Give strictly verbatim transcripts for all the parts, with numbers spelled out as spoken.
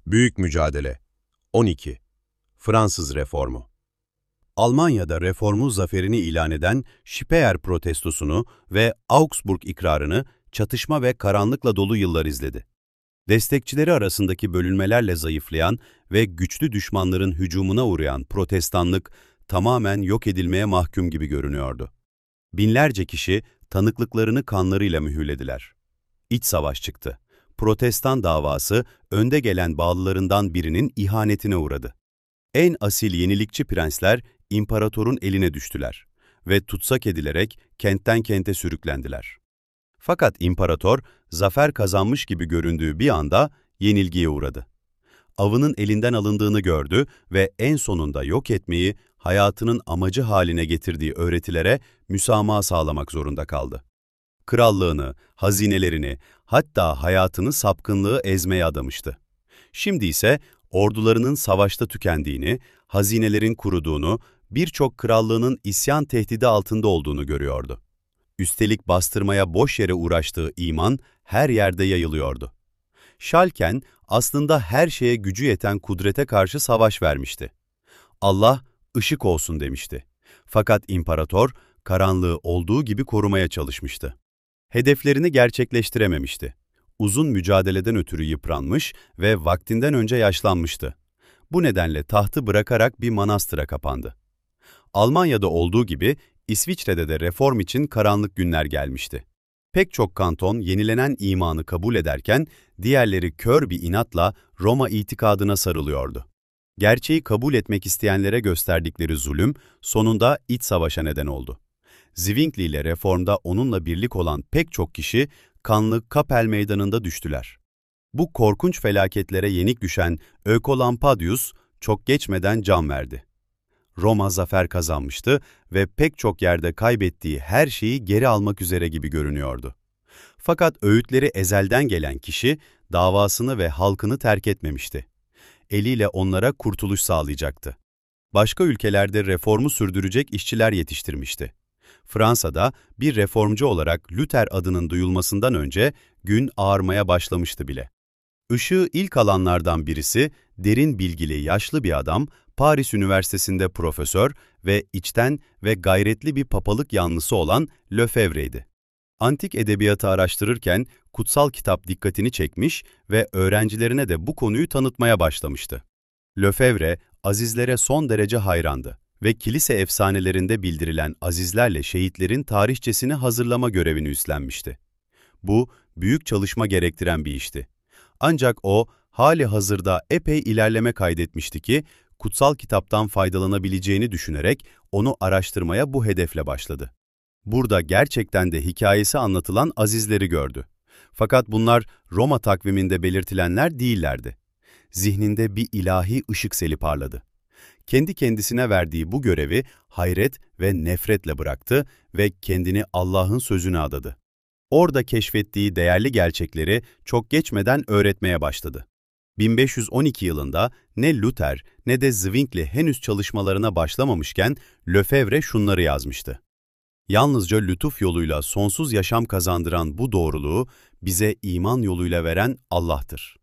Büyük Mücadele on iki. Fransız Reformu. Almanya'da reformun zaferini ilan eden Speer protestosunu ve Augsburg ikrarını çatışma ve karanlıkla dolu yıllar izledi. Destekçileri arasındaki bölünmelerle zayıflayan ve güçlü düşmanların hücumuna uğrayan protestanlık tamamen yok edilmeye mahkum gibi görünüyordu. Binlerce kişi tanıklıklarını kanlarıyla mühürlediler. İç savaş çıktı. Protestan davası önde gelen bağlılarından birinin ihanetine uğradı. En asil yenilikçi prensler imparatorun eline düştüler ve tutsak edilerek kentten kente sürüklendiler. Fakat imparator zafer kazanmış gibi göründüğü bir anda yenilgiye uğradı. Avının elinden alındığını gördü ve en sonunda yok etmeyi hayatının amacı haline getirdiği öğretilere müsamaha sağlamak zorunda kaldı. Krallığını, hazinelerini, hatta hayatını sapkınlığı ezmeye adamıştı. Şimdi ise ordularının savaşta tükendiğini, hazinelerin kuruduğunu, birçok krallığının isyan tehdidi altında olduğunu görüyordu. Üstelik bastırmaya boş yere uğraştığı iman her yerde yayılıyordu. Schalken aslında her şeye gücü yeten kudrete karşı savaş vermişti. Allah ışık olsun demişti. Fakat imparator karanlığı olduğu gibi korumaya çalışmıştı. Hedeflerini gerçekleştirememişti. Uzun mücadeleden ötürü yıpranmış ve vaktinden önce yaşlanmıştı. Bu nedenle tahtı bırakarak bir manastıra kapandı. Almanya'da olduğu gibi İsviçre'de de reform için karanlık günler gelmişti. Pek çok kanton yenilenen imanı kabul ederken diğerleri kör bir inatla Roma itikadına sarılıyordu. Gerçeği kabul etmek isteyenlere gösterdikleri zulüm sonunda iç savaşa neden oldu. Zwingli ile reformda onunla birlik olan pek çok kişi kanlı Kapel Meydanı'nda düştüler. Bu korkunç felaketlere yenik düşen Ökolampadius çok geçmeden can verdi. Roma zafer kazanmıştı ve pek çok yerde kaybettiği her şeyi geri almak üzere gibi görünüyordu. Fakat öğütleri ezelden gelen kişi davasını ve halkını terk etmemişti. Eliyle onlara kurtuluş sağlayacaktı. Başka ülkelerde reformu sürdürecek işçiler yetiştirmişti. Fransa'da bir reformcu olarak Luther adının duyulmasından önce gün ağarmaya başlamıştı bile. Işığı ilk alanlardan birisi, derin bilgili yaşlı bir adam, Paris Üniversitesi'nde profesör ve içten ve gayretli bir papalık yanlısı olan Lefebvre'ydi. Antik edebiyatı araştırırken kutsal kitap dikkatini çekmiş ve öğrencilerine de bu konuyu tanıtmaya başlamıştı. Lefebvre, azizlere son derece hayrandı ve kilise efsanelerinde bildirilen azizlerle şehitlerin tarihçesini hazırlama görevini üstlenmişti. Bu, büyük çalışma gerektiren bir işti. Ancak o, hali hazırda epey ilerleme kaydetmişti ki, kutsal kitaptan faydalanabileceğini düşünerek onu araştırmaya bu hedefle başladı. Burada gerçekten de hikayesi anlatılan azizleri gördü. Fakat bunlar Roma takviminde belirtilenler değillerdi. Zihninde bir ilahi ışık seli parladı. Kendi kendisine verdiği bu görevi hayret ve nefretle bıraktı ve kendini Allah'ın sözüne adadı. Orada keşfettiği değerli gerçekleri çok geçmeden öğretmeye başladı. bin beş yüz on iki yılında ne Luther ne de Zwingli henüz çalışmalarına başlamamışken Lefebvre şunları yazmıştı. Yalnızca lütuf yoluyla sonsuz yaşam kazandıran bu doğruluğu bize iman yoluyla veren Allah'tır.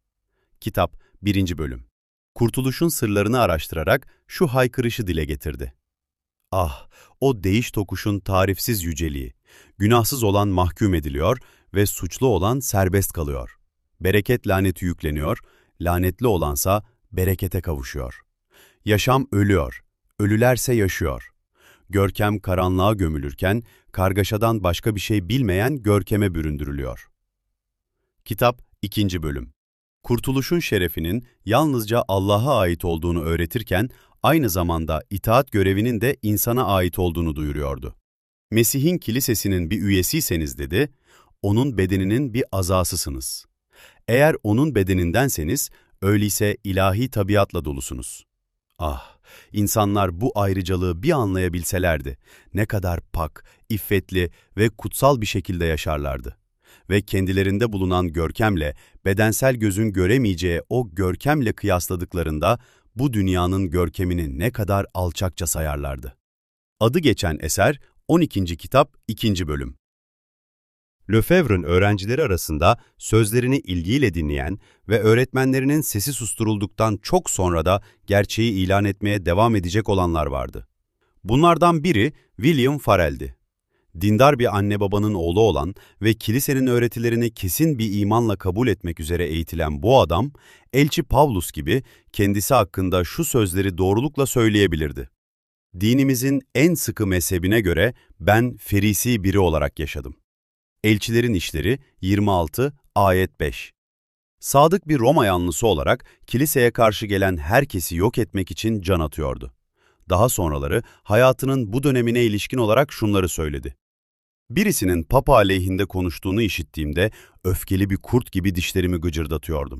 Kitap birinci Bölüm. Kurtuluşun sırlarını araştırarak şu haykırışı dile getirdi. Ah, o değiş tokuşun tarifsiz yüceliği, günahsız olan mahkum ediliyor ve suçlu olan serbest kalıyor. Bereket laneti yükleniyor, lanetli olansa berekete kavuşuyor. Yaşam ölüyor, ölülerse yaşıyor. Görkem karanlığa gömülürken, kargaşadan başka bir şey bilmeyen görkeme büründürülüyor. Kitap ikinci Bölüm. Kurtuluşun şerefinin yalnızca Allah'a ait olduğunu öğretirken, aynı zamanda itaat görevinin de insana ait olduğunu duyuruyordu. Mesih'in kilisesinin bir üyesiyseniz dedi, onun bedeninin bir azasısınız. Eğer onun bedenindenseniz, öyleyse ilahi tabiatla dolusunuz. Ah, insanlar bu ayrıcalığı bir anlayabilselerdi, ne kadar pak, iffetli ve kutsal bir şekilde yaşarlardı. Ve kendilerinde bulunan görkemle, bedensel gözün göremeyeceği o görkemle kıyasladıklarında, bu dünyanın görkemini ne kadar alçakça sayarlardı. Adı geçen eser, on ikinci kitap, ikinci bölüm. Lefebvre'ın öğrencileri arasında sözlerini ilgiyle dinleyen ve öğretmenlerinin sesi susturulduktan çok sonra da gerçeği ilan etmeye devam edecek olanlar vardı. Bunlardan biri William Farel'di. Dindar bir anne babanın oğlu olan ve kilisenin öğretilerini kesin bir imanla kabul etmek üzere eğitilen bu adam, Elçi Pavlus gibi kendisi hakkında şu sözleri doğrulukla söyleyebilirdi. Dinimizin en sıkı mezhebine göre ben Ferisi biri olarak yaşadım. Elçilerin İşleri yirmi altı ayet beş. Sadık bir Roma yanlısı olarak kiliseye karşı gelen herkesi yok etmek için can atıyordu. Daha sonraları hayatının bu dönemine ilişkin olarak şunları söyledi. Birisinin Papa aleyhinde konuştuğunu işittiğimde öfkeli bir kurt gibi dişlerimi gıcırdatıyordum.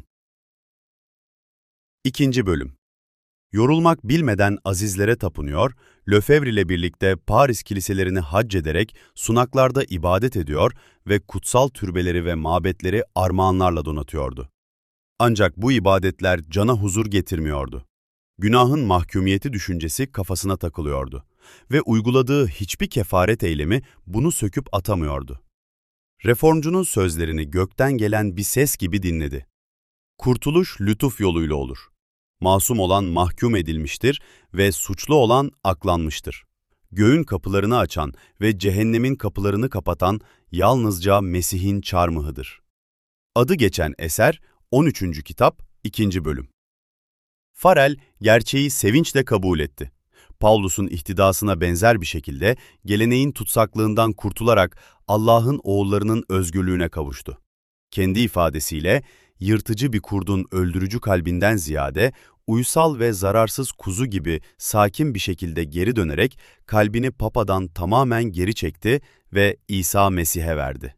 İkinci bölüm. Yorulmak bilmeden azizlere tapınıyor, Lefebvre ile birlikte Paris kiliselerini hac ederek sunaklarda ibadet ediyor ve kutsal türbeleri ve mabetleri armağanlarla donatıyordu. Ancak bu ibadetler cana huzur getirmiyordu. Günahın mahkumiyeti düşüncesi kafasına takılıyordu ve uyguladığı hiçbir kefaret eylemi bunu söküp atamıyordu. Reformcunun sözlerini gökten gelen bir ses gibi dinledi. Kurtuluş lütuf yoluyla olur. Masum olan mahkum edilmiştir ve suçlu olan aklanmıştır. Göğün kapılarını açan ve cehennemin kapılarını kapatan yalnızca Mesih'in çarmıhıdır. Adı geçen eser on üçüncü kitap ikinci bölüm. Farel gerçeği sevinçle kabul etti. Pavlus'un ihtidasına benzer bir şekilde geleneğin tutsaklığından kurtularak Allah'ın oğullarının özgürlüğüne kavuştu. Kendi ifadesiyle, yırtıcı bir kurdun öldürücü kalbinden ziyade, uysal ve zararsız kuzu gibi sakin bir şekilde geri dönerek kalbini Papa'dan tamamen geri çekti ve İsa Mesih'e verdi.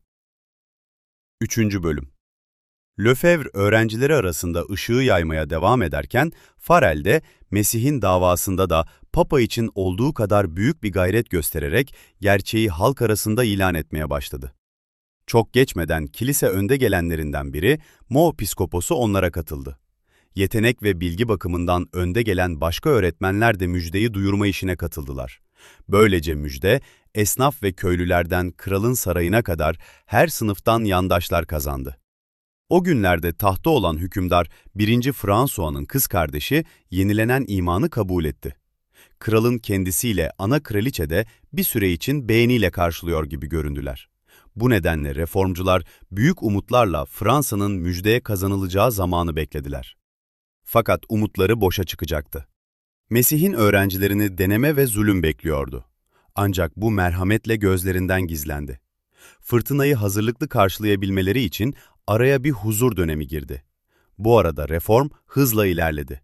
Üçüncü bölüm. Lefebvre öğrencileri arasında ışığı yaymaya devam ederken, Farel de Mesih'in davasında da Papa için olduğu kadar büyük bir gayret göstererek gerçeği halk arasında ilan etmeye başladı. Çok geçmeden kilise önde gelenlerinden biri, Mo Piskoposu onlara katıldı. Yetenek ve bilgi bakımından önde gelen başka öğretmenler de müjdeyi duyurma işine katıldılar. Böylece müjde, esnaf ve köylülerden kralın sarayına kadar her sınıftan yandaşlar kazandı. O günlerde tahtta olan hükümdar birinci François'nın kız kardeşi yenilenen imanı kabul etti. Kralın kendisiyle ana kraliçe de bir süre için beğeniyle karşılıyor gibi göründüler. Bu nedenle reformcular büyük umutlarla Fransa'nın müjdeye kazanılacağı zamanı beklediler. Fakat umutları boşa çıkacaktı. Mesih'in öğrencilerini deneme ve zulüm bekliyordu. Ancak bu merhametle gözlerinden gizlendi. Fırtınayı hazırlıklı karşılayabilmeleri için araya bir huzur dönemi girdi. Bu arada reform hızla ilerledi.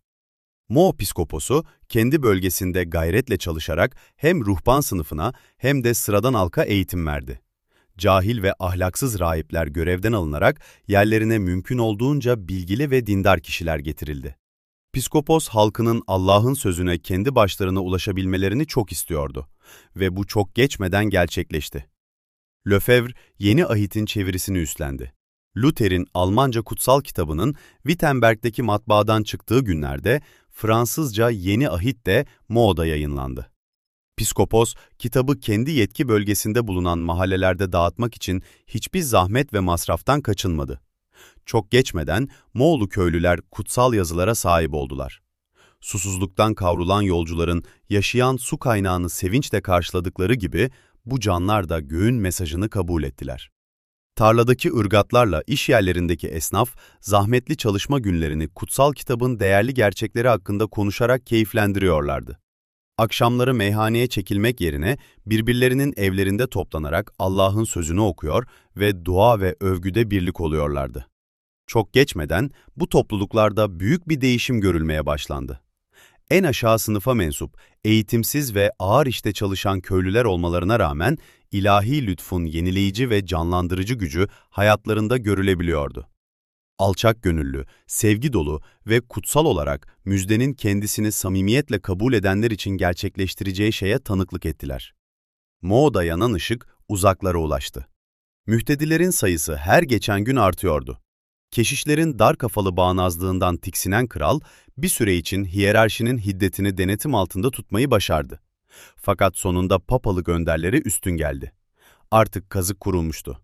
Mo Piskoposu kendi bölgesinde gayretle çalışarak hem ruhban sınıfına hem de sıradan halka eğitim verdi. Cahil ve ahlaksız rahipler görevden alınarak yerlerine mümkün olduğunca bilgili ve dindar kişiler getirildi. Piskopos halkının Allah'ın sözüne kendi başlarına ulaşabilmelerini çok istiyordu ve bu çok geçmeden gerçekleşti. Lefebvre yeni ahitin çevirisini üstlendi. Luther'in Almanca kutsal kitabının Wittenberg'deki matbaadan çıktığı günlerde Fransızca Yeni Ahit de Mo'da yayınlandı. Piskopos, kitabı kendi yetki bölgesinde bulunan mahallelerde dağıtmak için hiçbir zahmet ve masraftan kaçınmadı. Çok geçmeden Moğolu köylüler kutsal yazılara sahip oldular. Susuzluktan kavrulan yolcuların yaşayan su kaynağını sevinçle karşıladıkları gibi bu canlar da göğün mesajını kabul ettiler. Tarladaki ırgatlarla iş yerlerindeki esnaf, zahmetli çalışma günlerini kutsal kitabın değerli gerçekleri hakkında konuşarak keyiflendiriyorlardı. Akşamları meyhaneye çekilmek yerine birbirlerinin evlerinde toplanarak Allah'ın sözünü okuyor ve dua ve övgüde birlik oluyorlardı. Çok geçmeden bu topluluklarda büyük bir değişim görülmeye başlandı. En aşağı sınıfa mensup, eğitimsiz ve ağır işte çalışan köylüler olmalarına rağmen ilahi lütfun yenileyici ve canlandırıcı gücü hayatlarında görülebiliyordu. Alçak gönüllü, sevgi dolu ve kutsal olarak müjdenin kendisini samimiyetle kabul edenler için gerçekleştireceği şeye tanıklık ettiler. Mo'da yanan ışık uzaklara ulaştı. Mühtedilerin sayısı her geçen gün artıyordu. Keşişlerin dar kafalı bağnazlığından tiksinen kral, bir süre için hiyerarşinin hiddetini denetim altında tutmayı başardı. Fakat sonunda papalık önderleri üstün geldi. Artık kazık kurulmuştu.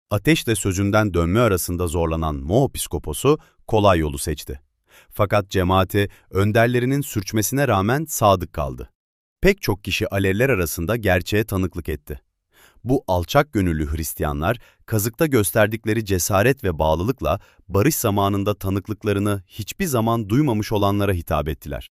Ateşle sözünden dönme arasında zorlanan Mo piskoposu kolay yolu seçti. Fakat cemaati önderlerinin sürçmesine rağmen sadık kaldı. Pek çok kişi alevler arasında gerçeğe tanıklık etti. Bu alçak gönüllü Hristiyanlar, kazıkta gösterdikleri cesaret ve bağlılıkla barış zamanında tanıklıklarını hiçbir zaman duymamış olanlara hitap ettiler.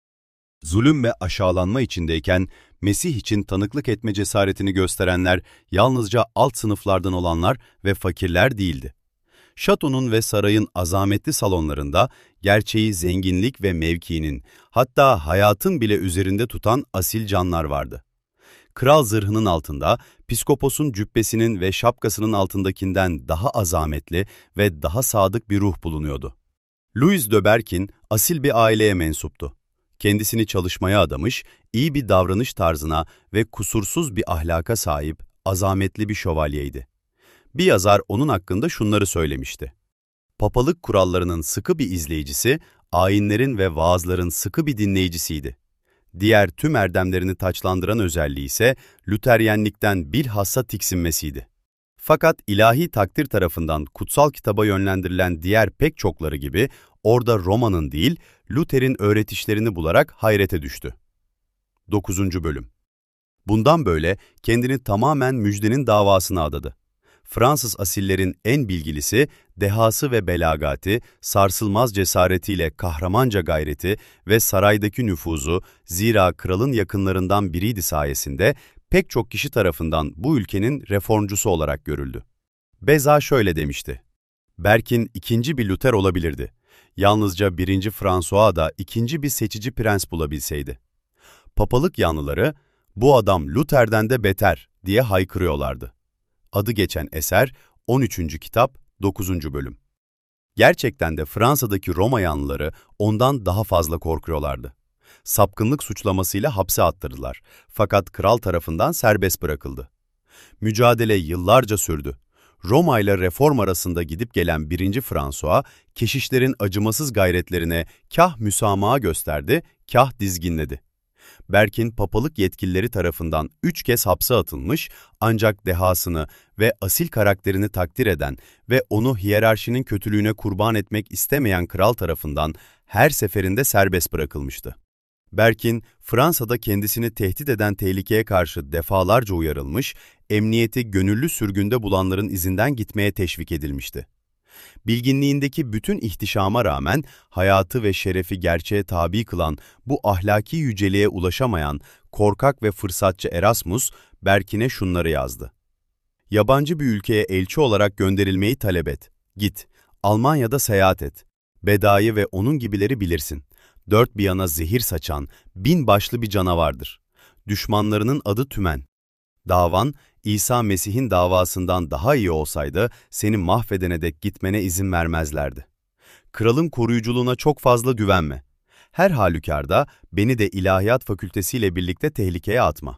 Zulüm ve aşağılanma içindeyken Mesih için tanıklık etme cesaretini gösterenler yalnızca alt sınıflardan olanlar ve fakirler değildi. Şatonun ve sarayın azametli salonlarında gerçeği zenginlik ve mevkiinin, hatta hayatın bile üzerinde tutan asil canlar vardı. Kral zırhının altında, piskoposun cübbesinin ve şapkasının altındakinden daha azametli ve daha sadık bir ruh bulunuyordu. Louis de Berquin asil bir aileye mensuptu. Kendisini çalışmaya adamış, iyi bir davranış tarzına ve kusursuz bir ahlaka sahip, azametli bir şövalyeydi. Bir yazar onun hakkında şunları söylemişti. Papalık kurallarının sıkı bir izleyicisi, ayinlerin ve vaazların sıkı bir dinleyicisiydi. Diğer tüm erdemlerini taçlandıran özelliği ise Lüteryenlikten bilhassa tiksinmesiydi. Fakat ilahi takdir tarafından kutsal kitaba yönlendirilen diğer pek çokları gibi orada Roma'nın değil, Luther'in öğretişlerini bularak hayrete düştü. dokuzuncu Bölüm. Bundan böyle kendini tamamen müjdenin davasına adadı. Fransız asillerin en bilgilisi, dehası ve belagati, sarsılmaz cesaretiyle kahramanca gayreti ve saraydaki nüfuzu, zira kralın yakınlarından biriydi sayesinde, pek çok kişi tarafından bu ülkenin reformcusu olarak görüldü. Beza şöyle demişti: Berquin ikinci bir Luther olabilirdi. Yalnızca birinci François da ikinci bir seçici prens bulabilseydi. Papalık yanlıları, bu adam Luther'den de beter diye haykırıyorlardı. Adı geçen eser on üçüncü kitap dokuzuncu Bölüm. Gerçekten de Fransa'daki Roma yanlıları ondan daha fazla korkuyorlardı. Sapkınlık suçlamasıyla hapse attırdılar. Fakat kral tarafından serbest bırakıldı. Mücadele yıllarca sürdü. Roma ile reform arasında gidip gelen birinci François, keşişlerin acımasız gayretlerine kah müsamaha gösterdi, kah dizginledi. Berquin papalık yetkilileri tarafından üç kez hapse atılmış, ancak dehasını ve asil karakterini takdir eden ve onu hiyerarşinin kötülüğüne kurban etmek istemeyen kral tarafından her seferinde serbest bırakılmıştı. Berquin, Fransa'da kendisini tehdit eden tehlikeye karşı defalarca uyarılmış, emniyeti gönüllü sürgünde bulanların izinden gitmeye teşvik edilmişti. Bilginliğindeki bütün ihtişama rağmen hayatı ve şerefi gerçeğe tabi kılan bu ahlaki yüceliğe ulaşamayan korkak ve fırsatçı Erasmus, Berquin'e şunları yazdı. Yabancı bir ülkeye elçi olarak gönderilmeyi talep et. Git, Almanya'da seyahat et. Beda'yı ve onun gibileri bilirsin. Dört bir yana zehir saçan, bin başlı bir canavardır. Düşmanlarının adı Tümen. Davan, İsa Mesih'in davasından daha iyi olsaydı seni mahvedene dek gitmene izin vermezlerdi. Kralın koruyuculuğuna çok fazla güvenme. Her halükarda beni de ilahiyat fakültesiyle birlikte tehlikeye atma.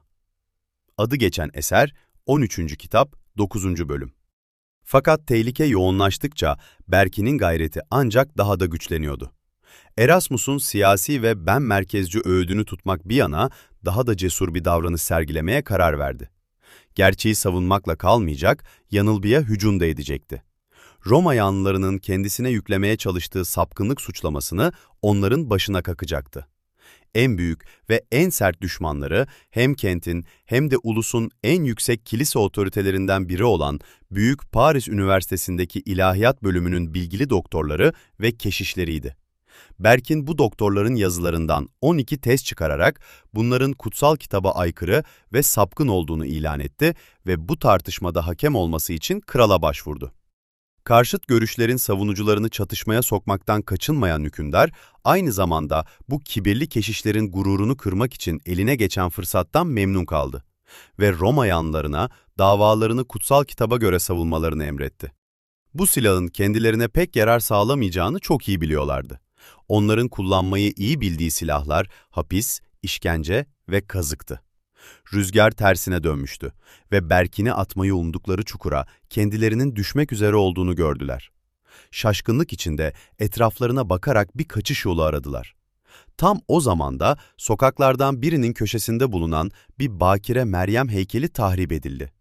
Adı geçen eser on üçüncü kitap dokuzuncu Bölüm. Fakat tehlike yoğunlaştıkça Berquin'in gayreti ancak daha da güçleniyordu. Erasmus'un siyasi ve ben merkezci öğüdünü tutmak bir yana daha da cesur bir davranış sergilemeye karar verdi. Gerçeği savunmakla kalmayacak, yanılgıya hücum da edecekti. Roma yanlılarının kendisine yüklemeye çalıştığı sapkınlık suçlamasını onların başına kakacaktı. En büyük ve en sert düşmanları hem kentin hem de ulusun en yüksek kilise otoritelerinden biri olan Büyük Paris Üniversitesi'ndeki ilahiyat bölümünün bilgili doktorları ve keşişleriydi. Berquin bu doktorların yazılarından on iki tez çıkararak bunların kutsal kitaba aykırı ve sapkın olduğunu ilan etti ve bu tartışmada hakem olması için krala başvurdu. Karşıt görüşlerin savunucularını çatışmaya sokmaktan kaçınmayan hükümdar, aynı zamanda bu kibirli keşişlerin gururunu kırmak için eline geçen fırsattan memnun kaldı ve Roma yanlılarına davalarını kutsal kitaba göre savunmalarını emretti. Bu silahın kendilerine pek yarar sağlamayacağını çok iyi biliyorlardı. Onların kullanmayı iyi bildiği silahlar hapis, işkence ve kazıktı. Rüzgar tersine dönmüştü ve Berquin'i atmayı umdukları çukura kendilerinin düşmek üzere olduğunu gördüler. Şaşkınlık içinde etraflarına bakarak bir kaçış yolu aradılar. Tam o zamanda sokaklardan birinin köşesinde bulunan bir bakire Meryem heykeli tahrip edildi.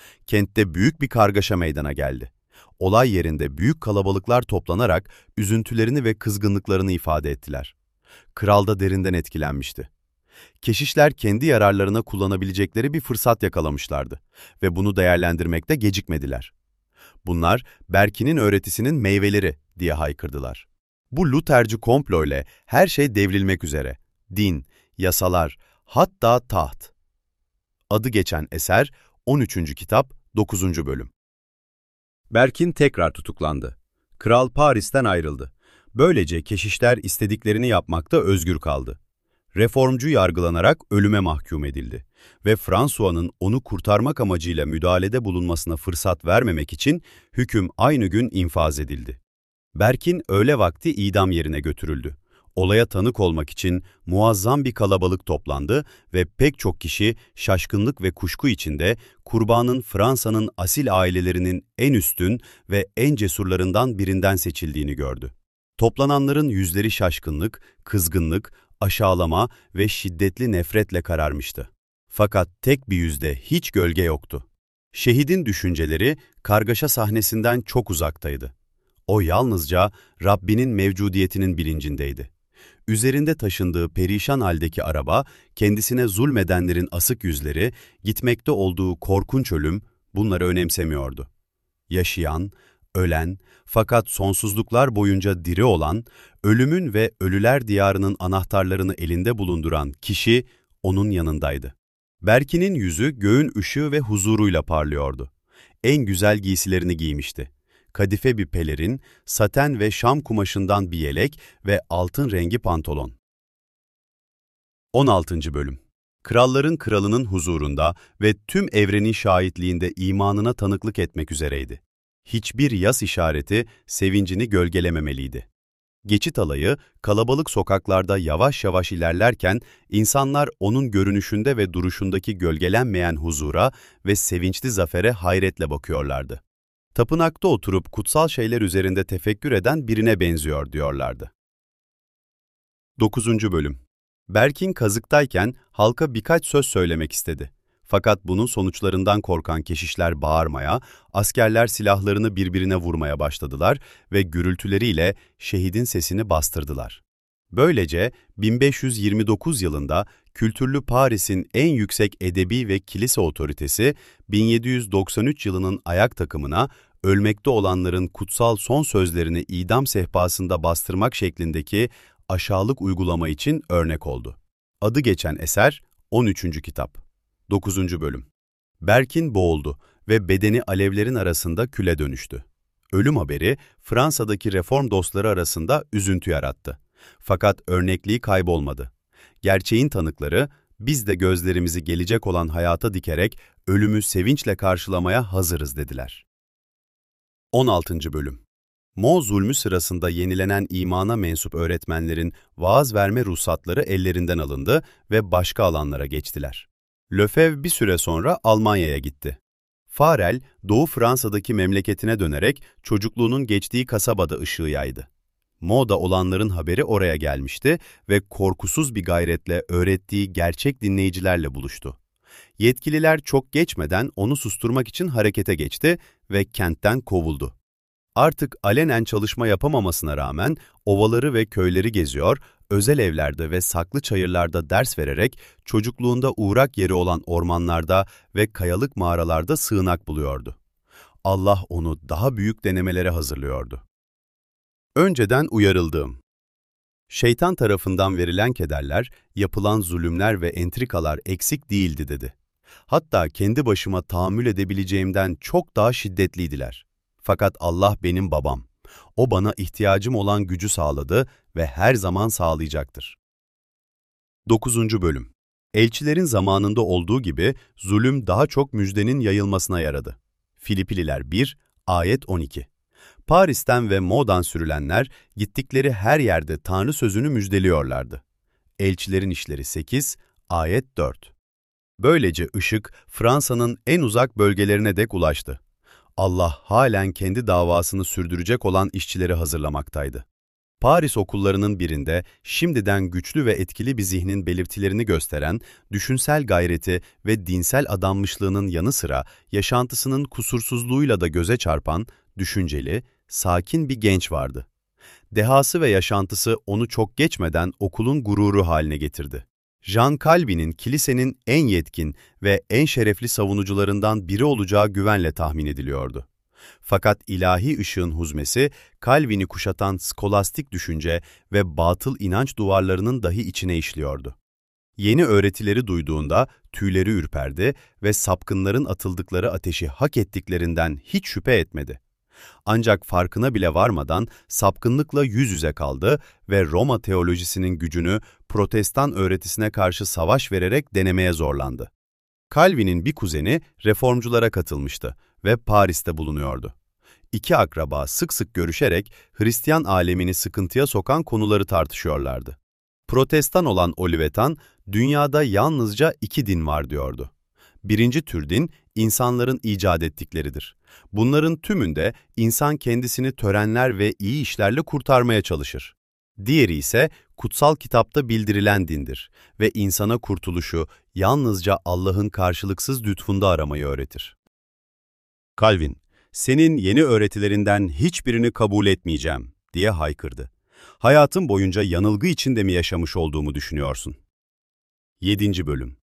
Kentte büyük bir kargaşa meydana geldi. Olay yerinde büyük kalabalıklar toplanarak üzüntülerini ve kızgınlıklarını ifade ettiler. Kral da derinden etkilenmişti. Keşişler kendi yararlarına kullanabilecekleri bir fırsat yakalamışlardı ve bunu değerlendirmekte gecikmediler. Bunlar, Berkin'in öğretisinin meyveleri diye haykırdılar. Bu Lutherci komplo ile her şey devrilmek üzere. Din, yasalar, hatta taht. Adı geçen eser, on üçüncü kitap, dokuzuncu bölüm. Berkin tekrar tutuklandı. Kral Paris'ten ayrıldı. Böylece keşişler istediklerini yapmakta özgür kaldı. Reformcu yargılanarak ölüme mahkum edildi ve François'nın onu kurtarmak amacıyla müdahalede bulunmasına fırsat vermemek için hüküm aynı gün infaz edildi. Berkin öğle vakti idam yerine götürüldü. Olaya tanık olmak için muazzam bir kalabalık toplandı ve pek çok kişi şaşkınlık ve kuşku içinde kurbanın Fransa'nın asil ailelerinin en üstün ve en cesurlarından birinden seçildiğini gördü. Toplananların yüzleri şaşkınlık, kızgınlık, aşağılama ve şiddetli nefretle kararmıştı. Fakat tek bir yüzde hiç gölge yoktu. Şehidin düşünceleri kargaşa sahnesinden çok uzaktaydı. O yalnızca Rabbinin mevcudiyetinin bilincindeydi. Üzerinde taşındığı perişan haldeki araba, kendisine zulmedenlerin asık yüzleri, gitmekte olduğu korkunç ölüm, bunları önemsemiyordu. Yaşayan, ölen, fakat sonsuzluklar boyunca diri olan, ölümün ve ölüler diyarının anahtarlarını elinde bulunduran kişi onun yanındaydı. Berkin'in yüzü göğün ışığı ve huzuruyla parlıyordu. En güzel giysilerini giymişti. Kadife bir pelerin, saten ve şam kumaşından bir yelek ve altın rengi pantolon. on altıncı bölüm. Kralların kralının huzurunda ve tüm evrenin şahitliğinde imanına tanıklık etmek üzereydi. Hiçbir yas işareti sevincini gölgelememeliydi. Geçit alayı kalabalık sokaklarda yavaş yavaş ilerlerken insanlar onun görünüşünde ve duruşundaki gölgelenmeyen huzura ve sevinçli zafere hayretle bakıyorlardı. Tapınakta oturup kutsal şeyler üzerinde tefekkür eden birine benziyor diyorlardı. dokuzuncu bölüm. Berkin kazıktayken halka birkaç söz söylemek istedi. Fakat bunun sonuçlarından korkan keşişler bağırmaya, askerler silahlarını birbirine vurmaya başladılar ve gürültüleriyle şehidin sesini bastırdılar. Böylece bin beş yüz yirmi dokuz yılında kültürlü Paris'in en yüksek edebi ve kilise otoritesi bin yedi yüz doksan üç yılının ayak takımına ölmekte olanların kutsal son sözlerini idam sehpasında bastırmak şeklindeki aşağılık uygulama için örnek oldu. Adı geçen eser on üçüncü kitap. dokuzuncu bölüm. Berkin boğuldu ve bedeni alevlerin arasında küle dönüştü. Ölüm haberi Fransa'daki reform dostları arasında üzüntü yarattı. Fakat örnekliği kaybolmadı. Gerçeğin tanıkları, biz de gözlerimizi gelecek olan hayata dikerek ölümü sevinçle karşılamaya hazırız dediler. on altıncı bölüm. Mo zulmü sırasında yenilenen imana mensup öğretmenlerin vaaz verme ruhsatları ellerinden alındı ve başka alanlara geçtiler. Lefebvre bir süre sonra Almanya'ya gitti. Farel, Doğu Fransa'daki memleketine dönerek çocukluğunun geçtiği kasabada ışığı yaydı. Mo'da olanların haberi oraya gelmişti ve korkusuz bir gayretle öğrettiği gerçek dinleyicilerle buluştu. Yetkililer çok geçmeden onu susturmak için harekete geçti ve kentten kovuldu. Artık alenen çalışma yapamamasına rağmen ovaları ve köyleri geziyor, özel evlerde ve saklı çayırlarda ders vererek çocukluğunda uğrak yeri olan ormanlarda ve kayalık mağaralarda sığınak buluyordu. Allah onu daha büyük denemelere hazırlıyordu. Önceden uyarıldığım. Şeytan tarafından verilen kederler, yapılan zulümler ve entrikalar eksik değildi dedi. Hatta kendi başıma tahammül edebileceğimden çok daha şiddetliydiler. Fakat Allah benim babam. O bana ihtiyacım olan gücü sağladı ve her zaman sağlayacaktır. dokuzuncu bölüm. Elçilerin zamanında olduğu gibi zulüm daha çok müjdenin yayılmasına yaradı. Filipliler bir, ayet on iki. Paris'ten ve Mo'dan sürülenler gittikleri her yerde Tanrı sözünü müjdeliyorlardı. Elçilerin işleri sekiz, ayet dört. Böylece ışık Fransa'nın en uzak bölgelerine dek ulaştı. Allah halen kendi davasını sürdürecek olan işçileri hazırlamaktaydı. Paris okullarının birinde şimdiden güçlü ve etkili bir zihnin belirtilerini gösteren, düşünsel gayreti ve dinsel adanmışlığının yanı sıra yaşantısının kusursuzluğuyla da göze çarpan, düşünceli, sakin bir genç vardı. Dehası ve yaşantısı onu çok geçmeden okulun gururu haline getirdi. Jean Calvin'in kilisenin en yetkin ve en şerefli savunucularından biri olacağı güvenle tahmin ediliyordu. Fakat ilahi ışığın huzmesi, Calvin'i kuşatan skolastik düşünce ve batıl inanç duvarlarının dahi içine işliyordu. Yeni öğretileri duyduğunda tüyleri ürperdi ve sapkınların atıldıkları ateşi hak ettiklerinden hiç şüphe etmedi. Ancak farkına bile varmadan sapkınlıkla yüz yüze kaldı ve Roma teolojisinin gücünü Protestan öğretisine karşı savaş vererek denemeye zorlandı. Calvin'in bir kuzeni reformculara katılmıştı ve Paris'te bulunuyordu. İki akraba sık sık görüşerek Hristiyan alemini sıkıntıya sokan konuları tartışıyorlardı. Protestan olan Olivetan, dünyada yalnızca iki din var diyordu. Birinci tür din, insanların icat ettikleridir. Bunların tümünde insan kendisini törenler ve iyi işlerle kurtarmaya çalışır. Diğeri ise kutsal kitapta bildirilen dindir ve insana kurtuluşu yalnızca Allah'ın karşılıksız lütfunda aramayı öğretir. Calvin, "Senin yeni öğretilerinden hiçbirini kabul etmeyeceğim," diye haykırdı. "Hayatım boyunca yanılgı içinde mi yaşamış olduğumu düşünüyorsun?" Yedinci Bölüm.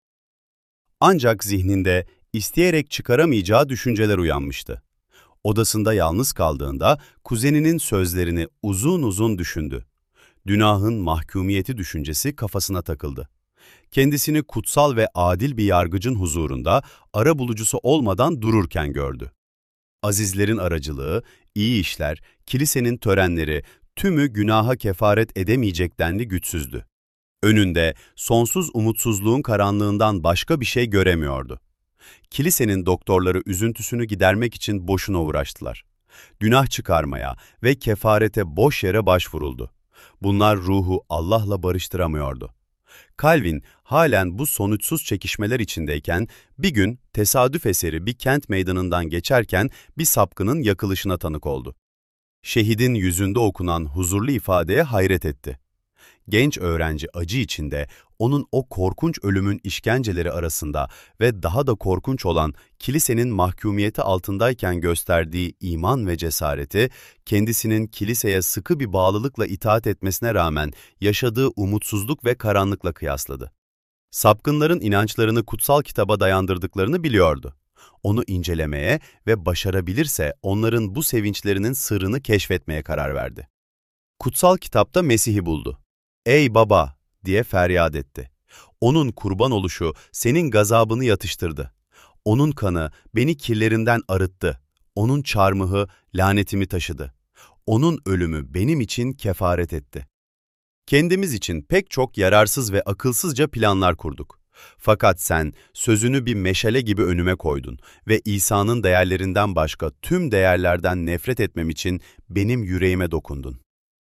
Ancak zihninde isteyerek çıkaramayacağı düşünceler uyanmıştı. Odasında yalnız kaldığında kuzeninin sözlerini uzun uzun düşündü. Günahın mahkumiyeti düşüncesi kafasına takıldı. Kendisini kutsal ve adil bir yargıcın huzurunda arabulucusu olmadan dururken gördü. Azizlerin aracılığı, iyi işler, kilisenin törenleri, tümü günaha kefaret edemeyecek denli güçsüzdü. Önünde sonsuz umutsuzluğun karanlığından başka bir şey göremiyordu. Kilisenin doktorları üzüntüsünü gidermek için boşuna uğraştılar. Günah çıkarmaya ve kefarete boş yere başvuruldu. Bunlar ruhu Allah'la barıştıramıyordu. Calvin halen bu sonuçsuz çekişmeler içindeyken bir gün tesadüf eseri bir kent meydanından geçerken bir sapkının yakılışına tanık oldu. Şehidin yüzünde okunan huzurlu ifadeye hayret etti. Genç öğrenci acı içinde onun o korkunç ölümün işkenceleri arasında ve daha da korkunç olan kilisenin mahkumiyeti altındayken gösterdiği iman ve cesareti, kendisinin kiliseye sıkı bir bağlılıkla itaat etmesine rağmen yaşadığı umutsuzluk ve karanlıkla kıyasladı. Sapkınların inançlarını kutsal kitaba dayandırdıklarını biliyordu. Onu incelemeye ve başarabilirse onların bu sevinçlerinin sırrını keşfetmeye karar verdi. Kutsal kitapta Mesih'i buldu. "Ey baba!" diye feryat etti. "Onun kurban oluşu senin gazabını yatıştırdı. Onun kanı beni kirlerimden arıttı. Onun çarmıhı lanetimi taşıdı. Onun ölümü benim için kefaret etti." Kendimiz için pek çok yararsız ve akılsızca planlar kurduk. Fakat sen sözünü bir meşale gibi önüme koydun ve İsa'nın değerlerinden başka tüm değerlerden nefret etmem için benim yüreğime dokundun.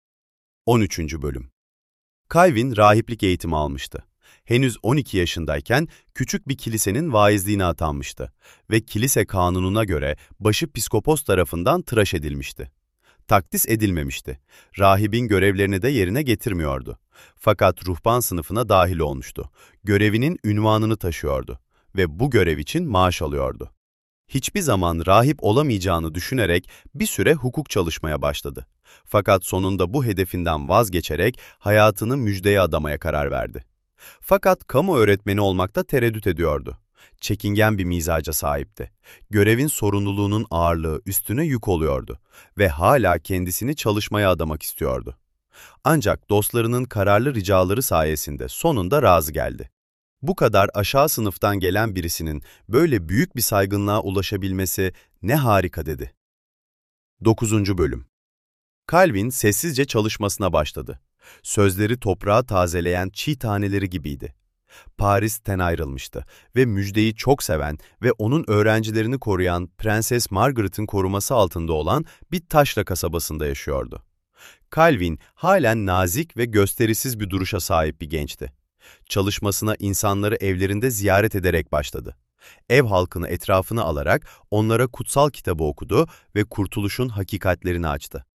on üçüncü Bölüm. Calvin rahiplik eğitimi almıştı. Henüz on iki yaşındayken küçük bir kilisenin vaizliğine atanmıştı ve kilise kanununa göre başı piskopos tarafından tıraş edilmişti. Takdis edilmemişti. Rahibin görevlerini de yerine getirmiyordu. Fakat ruhban sınıfına dahil olmuştu. Görevinin ünvanını taşıyordu ve bu görev için maaş alıyordu. Hiçbir zaman rahip olamayacağını düşünerek bir süre hukuk çalışmaya başladı. Fakat sonunda bu hedefinden vazgeçerek hayatını müjdeye adamaya karar verdi. Fakat kamu öğretmeni olmakta tereddüt ediyordu. Çekingen bir mizaca sahipti. Görevin sorumluluğunun ağırlığı üstüne yük oluyordu ve hala kendisini çalışmaya adamak istiyordu. Ancak dostlarının kararlı ricaları sayesinde sonunda razı geldi. Bu kadar aşağı sınıftan gelen birisinin böyle büyük bir saygınlığa ulaşabilmesi ne harika dedi. dokuzuncu Bölüm. Calvin sessizce çalışmasına başladı. Sözleri toprağı tazeleyen çiğ taneleri gibiydi. Paris'ten ayrılmıştı ve müjdeyi çok seven ve onun öğrencilerini koruyan Prenses Margaret'ın koruması altında olan bir taşra kasabasında yaşıyordu. Calvin halen nazik ve gösterisiz bir duruşa sahip bir gençti. Çalışmasına insanları evlerinde ziyaret ederek başladı. Ev halkını etrafına alarak onlara kutsal kitabı okudu ve kurtuluşun hakikatlerini açtı.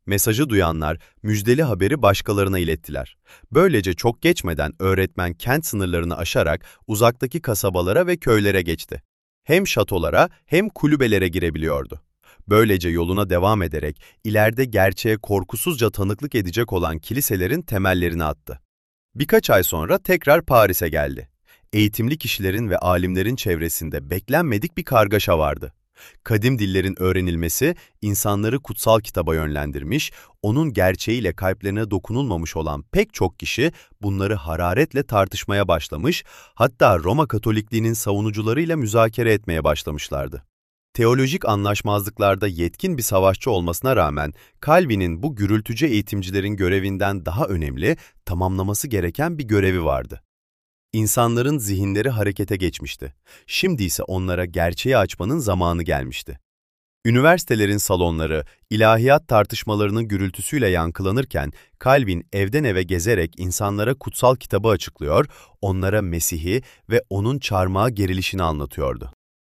Mesajı duyanlar müjdeli haberi başkalarına ilettiler. Böylece çok geçmeden öğretmen kent sınırlarını aşarak uzaktaki kasabalara ve köylere geçti. Hem şatolara hem kulübelere girebiliyordu. Böylece yoluna devam ederek ileride gerçeğe korkusuzca tanıklık edecek olan kiliselerin temellerini attı. Birkaç ay sonra tekrar Paris'e geldi. Eğitimli kişilerin ve alimlerin çevresinde beklenmedik bir kargaşa vardı. Kadim dillerin öğrenilmesi insanları kutsal kitaba yönlendirmiş, onun gerçeğiyle kalplerine dokunulmamış olan pek çok kişi bunları hararetle tartışmaya başlamış, hatta Roma Katolikliğinin savunucularıyla müzakere etmeye başlamışlardı. Teolojik anlaşmazlıklarda yetkin bir savaşçı olmasına rağmen Calvin'in bu gürültücü eğitimcilerin görevinden daha önemli, tamamlaması gereken bir görevi vardı. İnsanların zihinleri harekete geçmişti. Şimdi ise onlara gerçeği açmanın zamanı gelmişti. Üniversitelerin salonları, ilahiyat tartışmalarının gürültüsüyle yankılanırken, Calvin evden eve gezerek insanlara kutsal kitabı açıklıyor, onlara Mesih'i ve onun çarmıha gerilişini anlatıyordu.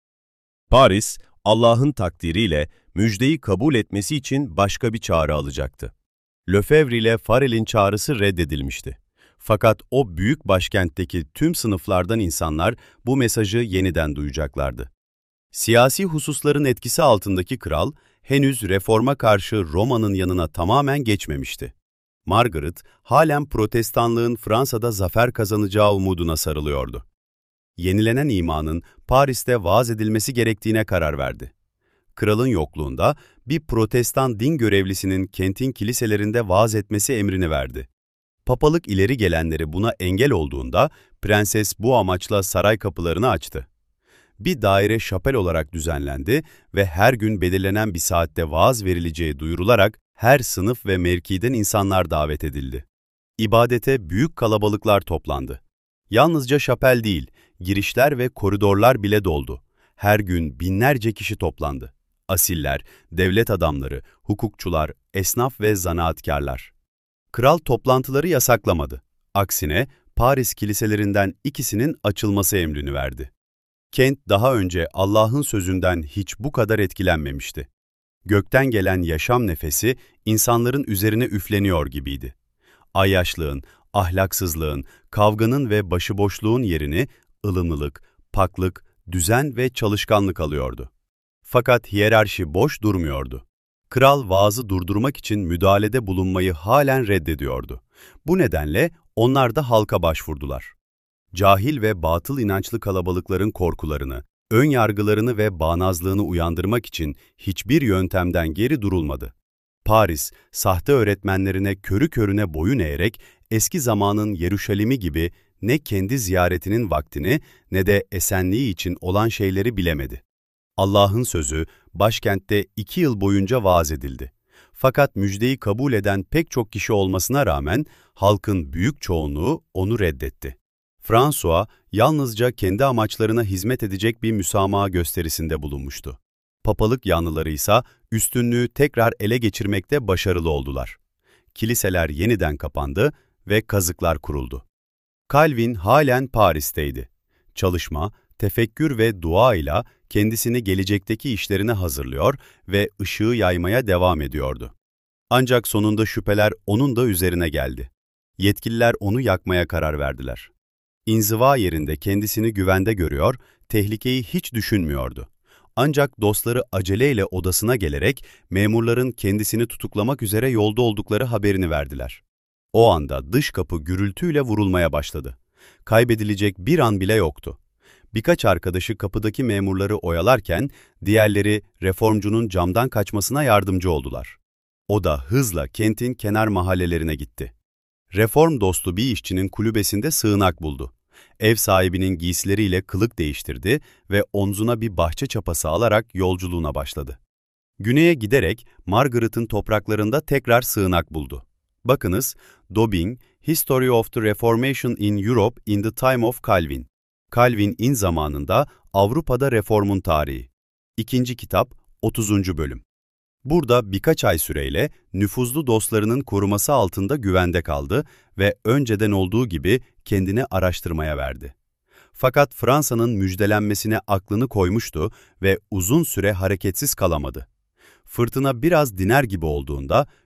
Paris, Allah'ın takdiriyle müjdeyi kabul etmesi için başka bir çağrı alacaktı. Lefebvre ile Farel'in çağrısı reddedilmişti. Fakat o büyük başkentteki tüm sınıflardan insanlar bu mesajı yeniden duyacaklardı. Siyasi hususların etkisi altındaki kral, henüz reforma karşı Roma'nın yanına tamamen geçmemişti. Margaret, halen protestanlığın Fransa'da zafer kazanacağı umuduna sarılıyordu. Yenilenen imanın Paris'te vaaz edilmesi gerektiğine karar verdi. Kralın yokluğunda bir protestan din görevlisinin kentin kiliselerinde vaaz etmesi emrini verdi. Papalık ileri gelenleri buna engel olduğunda prenses bu amaçla saray kapılarını açtı. Bir daire şapel olarak düzenlendi ve her gün belirlenen bir saatte vaaz verileceği duyurularak her sınıf ve mevkiden insanlar davet edildi. İbadete büyük kalabalıklar toplandı. Yalnızca şapel değil, girişler ve koridorlar bile doldu. Her gün binlerce kişi toplandı. Asiller, devlet adamları, hukukçular, esnaf ve zanaatkarlar. Kral toplantıları yasaklamadı. Aksine Paris kiliselerinden ikisinin açılması emrini verdi. Kent daha önce Allah'ın sözünden hiç bu kadar etkilenmemişti. Gökten gelen yaşam nefesi insanların üzerine üfleniyor gibiydi. Ayyaşlığın, ahlaksızlığın, kavganın ve başıboşluğun yerini ılımlılık, paklık, düzen ve çalışkanlık alıyordu. Fakat hiyerarşi boş durmuyordu. Kral vaazı durdurmak için müdahalede bulunmayı halen reddediyordu. Bu nedenle onlar da halka başvurdular. Cahil ve batıl inançlı kalabalıkların korkularını, ön yargılarını ve bağnazlığını uyandırmak için hiçbir yöntemden geri durulmadı. Paris, sahte öğretmenlerine körü körüne boyun eğerek eski zamanın Yeruşalim'i gibi ne kendi ziyaretinin vaktini ne de esenliği için olan şeyleri bilemedi. Allah'ın sözü başkentte iki yıl boyunca vaaz edildi. Fakat müjdeyi kabul eden pek çok kişi olmasına rağmen halkın büyük çoğunluğu onu reddetti. François yalnızca kendi amaçlarına hizmet edecek bir müsamaha gösterisinde bulunmuştu. Papalık yanlıları ise üstünlüğü tekrar ele geçirmekte başarılı oldular. Kiliseler yeniden kapandı ve kazıklar kuruldu. Calvin halen Paris'teydi. Çalışma, tefekkür ve dua ile kendisini gelecekteki işlerine hazırlıyor ve ışığı yaymaya devam ediyordu. Ancak sonunda şüpheler onun da üzerine geldi. Yetkililer onu yakmaya karar verdiler. İnziva yerinde kendisini güvende görüyor, tehlikeyi hiç düşünmüyordu. Ancak dostları aceleyle odasına gelerek memurların kendisini tutuklamak üzere yolda oldukları haberini verdiler. O anda dış kapı gürültüyle vurulmaya başladı. Kaybedilecek bir an bile yoktu. Birkaç arkadaşı kapıdaki memurları oyalarken diğerleri reformcunun camdan kaçmasına yardımcı oldular. O da hızla kentin kenar mahallelerine gitti. Reform dostu bir işçinin kulübesinde sığınak buldu. Ev sahibinin giysileriyle kılık değiştirdi ve omzuna bir bahçe çapası alarak yolculuğuna başladı. Güneye giderek Margaret'ın topraklarında tekrar sığınak buldu. Bakınız, Dobbing, History of the Reformation in Europe in the Time of Calvin. Calvin-in zamanında Avrupa'da reformun tarihi. İkinci kitap, otuzuncu bölüm. Burada birkaç ay süreyle nüfuzlu dostlarının koruması altında güvende kaldı ve önceden olduğu gibi kendini araştırmaya verdi. Fakat Fransa'nın müjdelenmesine aklını koymuştu ve uzun süre hareketsiz kalamadı. Fırtına biraz diner gibi olduğunda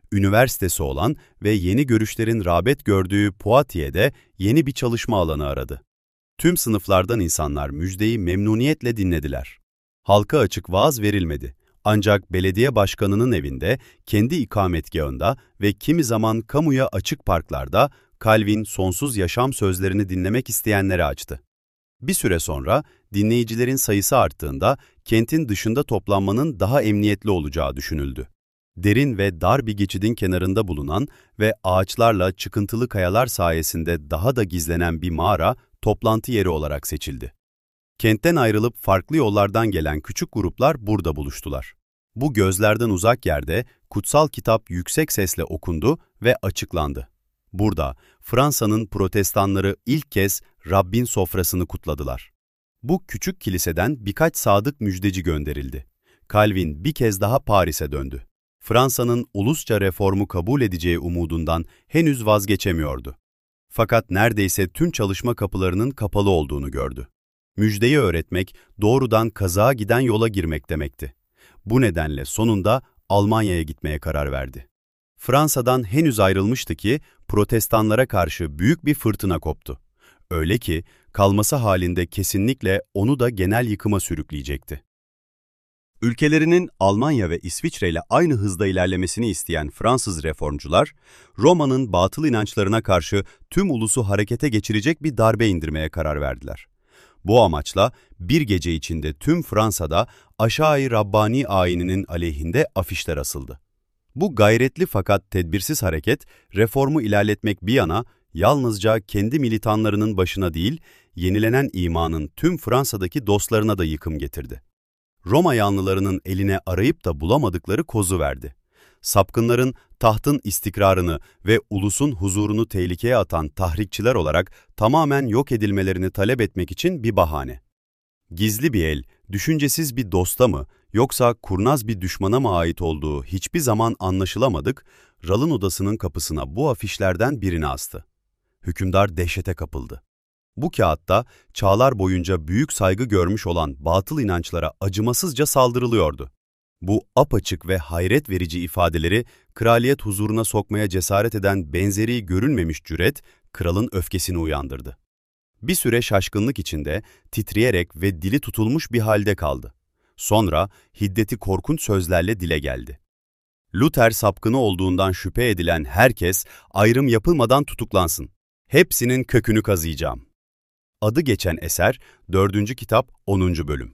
üniversitesi olan ve yeni görüşlerin rağbet gördüğü Poitiers'de yeni bir çalışma alanı aradı. Tüm sınıflardan insanlar müjdeyi memnuniyetle dinlediler. Halka açık vaaz verilmedi. Ancak belediye başkanının evinde, kendi ikametgahında ve kimi zaman kamuya açık parklarda Calvin sonsuz yaşam sözlerini dinlemek isteyenlere açtı. Bir süre sonra dinleyicilerin sayısı arttığında kentin dışında toplanmanın daha emniyetli olacağı düşünüldü. Derin ve dar bir geçidin kenarında bulunan ve ağaçlarla çıkıntılı kayalar sayesinde daha da gizlenen bir mağara toplantı yeri olarak seçildi. Kentten ayrılıp farklı yollardan gelen küçük gruplar burada buluştular. Bu gözlerden uzak yerde kutsal kitap yüksek sesle okundu ve açıklandı. Burada Fransa'nın protestanları ilk kez Rabbin sofrasını kutladılar. Bu küçük kiliseden birkaç sadık müjdeci gönderildi. Calvin bir kez daha Paris'e döndü. Fransa'nın ulusça reformu kabul edeceği umudundan henüz vazgeçemiyordu. Fakat neredeyse tüm çalışma kapılarının kapalı olduğunu gördü. Müjdeyi öğretmek doğrudan kazağa giden yola girmek demekti. Bu nedenle sonunda Almanya'ya gitmeye karar verdi. Fransa'dan henüz ayrılmıştı ki protestanlara karşı büyük bir fırtına koptu. Öyle ki kalması halinde kesinlikle onu da genel yıkıma sürükleyecekti. Ülkelerinin Almanya ve İsviçre ile aynı hızda ilerlemesini isteyen Fransız reformcular, Roma'nın batıl inançlarına karşı tüm ulusu harekete geçirecek bir darbe indirmeye karar verdiler. Bu amaçla bir gece içinde tüm Fransa'da Aşağı-i Rabbani ayininin aleyhinde afişler asıldı. Bu gayretli fakat tedbirsiz hareket, reformu ilerletmek bir yana, yalnızca kendi militanlarının başına değil, yenilenen imanın tüm Fransa'daki dostlarına da yıkım getirdi. Roma yanlılarının eline arayıp da bulamadıkları kozu verdi. Sapkınların tahtın istikrarını ve ulusun huzurunu tehlikeye atan tahrikçiler olarak tamamen yok edilmelerini talep etmek için bir bahane. Gizli bir el, düşüncesiz bir dosta mı yoksa kurnaz bir düşmana mı ait olduğu hiçbir zaman anlaşılamadık, Ral'ın odasının kapısına bu afişlerden birini astı. Hükümdar dehşete kapıldı. Bu kağıtta çağlar boyunca büyük saygı görmüş olan batıl inançlara acımasızca saldırılıyordu. Bu apaçık ve hayret verici ifadeleri kraliyet huzuruna sokmaya cesaret eden benzeri görülmemiş cüret, kralın öfkesini uyandırdı. Bir süre şaşkınlık içinde, titreyerek ve dili tutulmuş bir halde kaldı. Sonra hiddeti korkunç sözlerle dile geldi. Luther sapkını olduğundan şüphe edilen herkes ayrım yapılmadan tutuklansın. Hepsinin kökünü kazıyacağım. Adı geçen eser dördüncü kitap onuncu bölüm.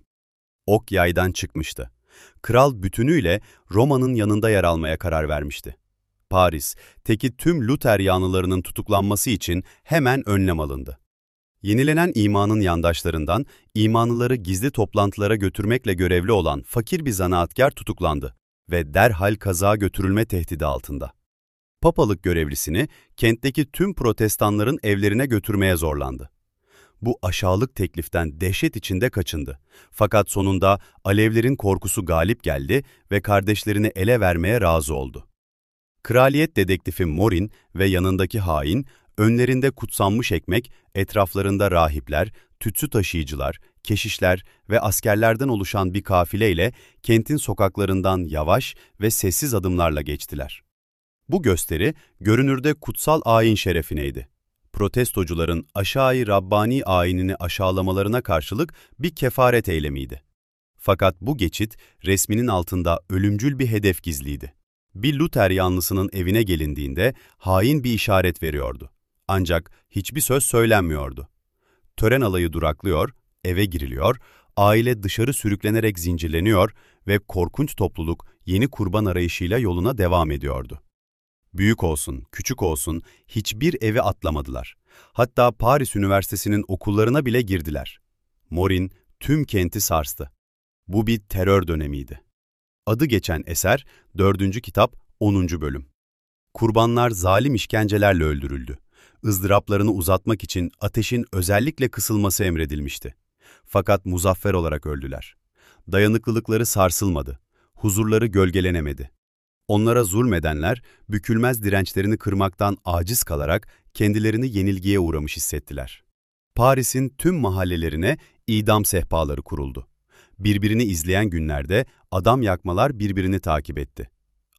Ok yaydan çıkmıştı. Kral bütünüyle Roma'nın yanında yer almaya karar vermişti. Paris, teki tüm Luther yanlılarının tutuklanması için hemen önlem alındı. Yenilenen imanın yandaşlarından imanlıları gizli toplantılara götürmekle görevli olan fakir bir zanaatkar tutuklandı ve derhal kazağa götürülme tehdidi altında. Papalık görevlisini kentteki tüm protestanların evlerine götürmeye zorlandı. Bu aşağılık tekliften dehşet içinde kaçındı. Fakat sonunda Alevlerin korkusu galip geldi ve kardeşlerini ele vermeye razı oldu. Kraliyet dedektifi Morin ve yanındaki hain, önlerinde kutsanmış ekmek, etraflarında rahipler, tütsü taşıyıcılar, keşişler ve askerlerden oluşan bir kafileyle kentin sokaklarından yavaş ve sessiz adımlarla geçtiler. Bu gösteri görünürde kutsal ayin şerefineydi. Protestocuların Aşağı-i Rabbani ayinini aşağılamalarına karşılık bir kefaret eylemiydi. Fakat bu geçit resminin altında ölümcül bir hedef gizliydi. Bir Luther yanlısının evine gelindiğinde hain bir işaret veriyordu. Ancak hiçbir söz söylenmiyordu. Tören alayı duraklıyor, eve giriliyor, aile dışarı sürüklenerek zincirleniyor ve korkunç topluluk yeni kurban arayışıyla yoluna devam ediyordu. Büyük olsun, küçük olsun hiçbir eve atlamadılar. Hatta Paris Üniversitesi'nin okullarına bile girdiler. Morin tüm kenti sarstı. Bu bir terör dönemiydi. Adı geçen eser dördüncü kitap onuncu bölüm. Kurbanlar zalim işkencelerle öldürüldü. Izdıraplarını uzatmak için ateşin özellikle kısılması emredilmişti. Fakat muzaffer olarak öldüler. Dayanıklılıkları sarsılmadı. Huzurları gölgelenemedi. Onlara zulmedenler, bükülmez dirençlerini kırmaktan aciz kalarak kendilerini yenilgiye uğramış hissettiler. Paris'in tüm mahallelerine idam sehpaları kuruldu. Birbirini izleyen günlerde adam yakmalar birbirini takip etti.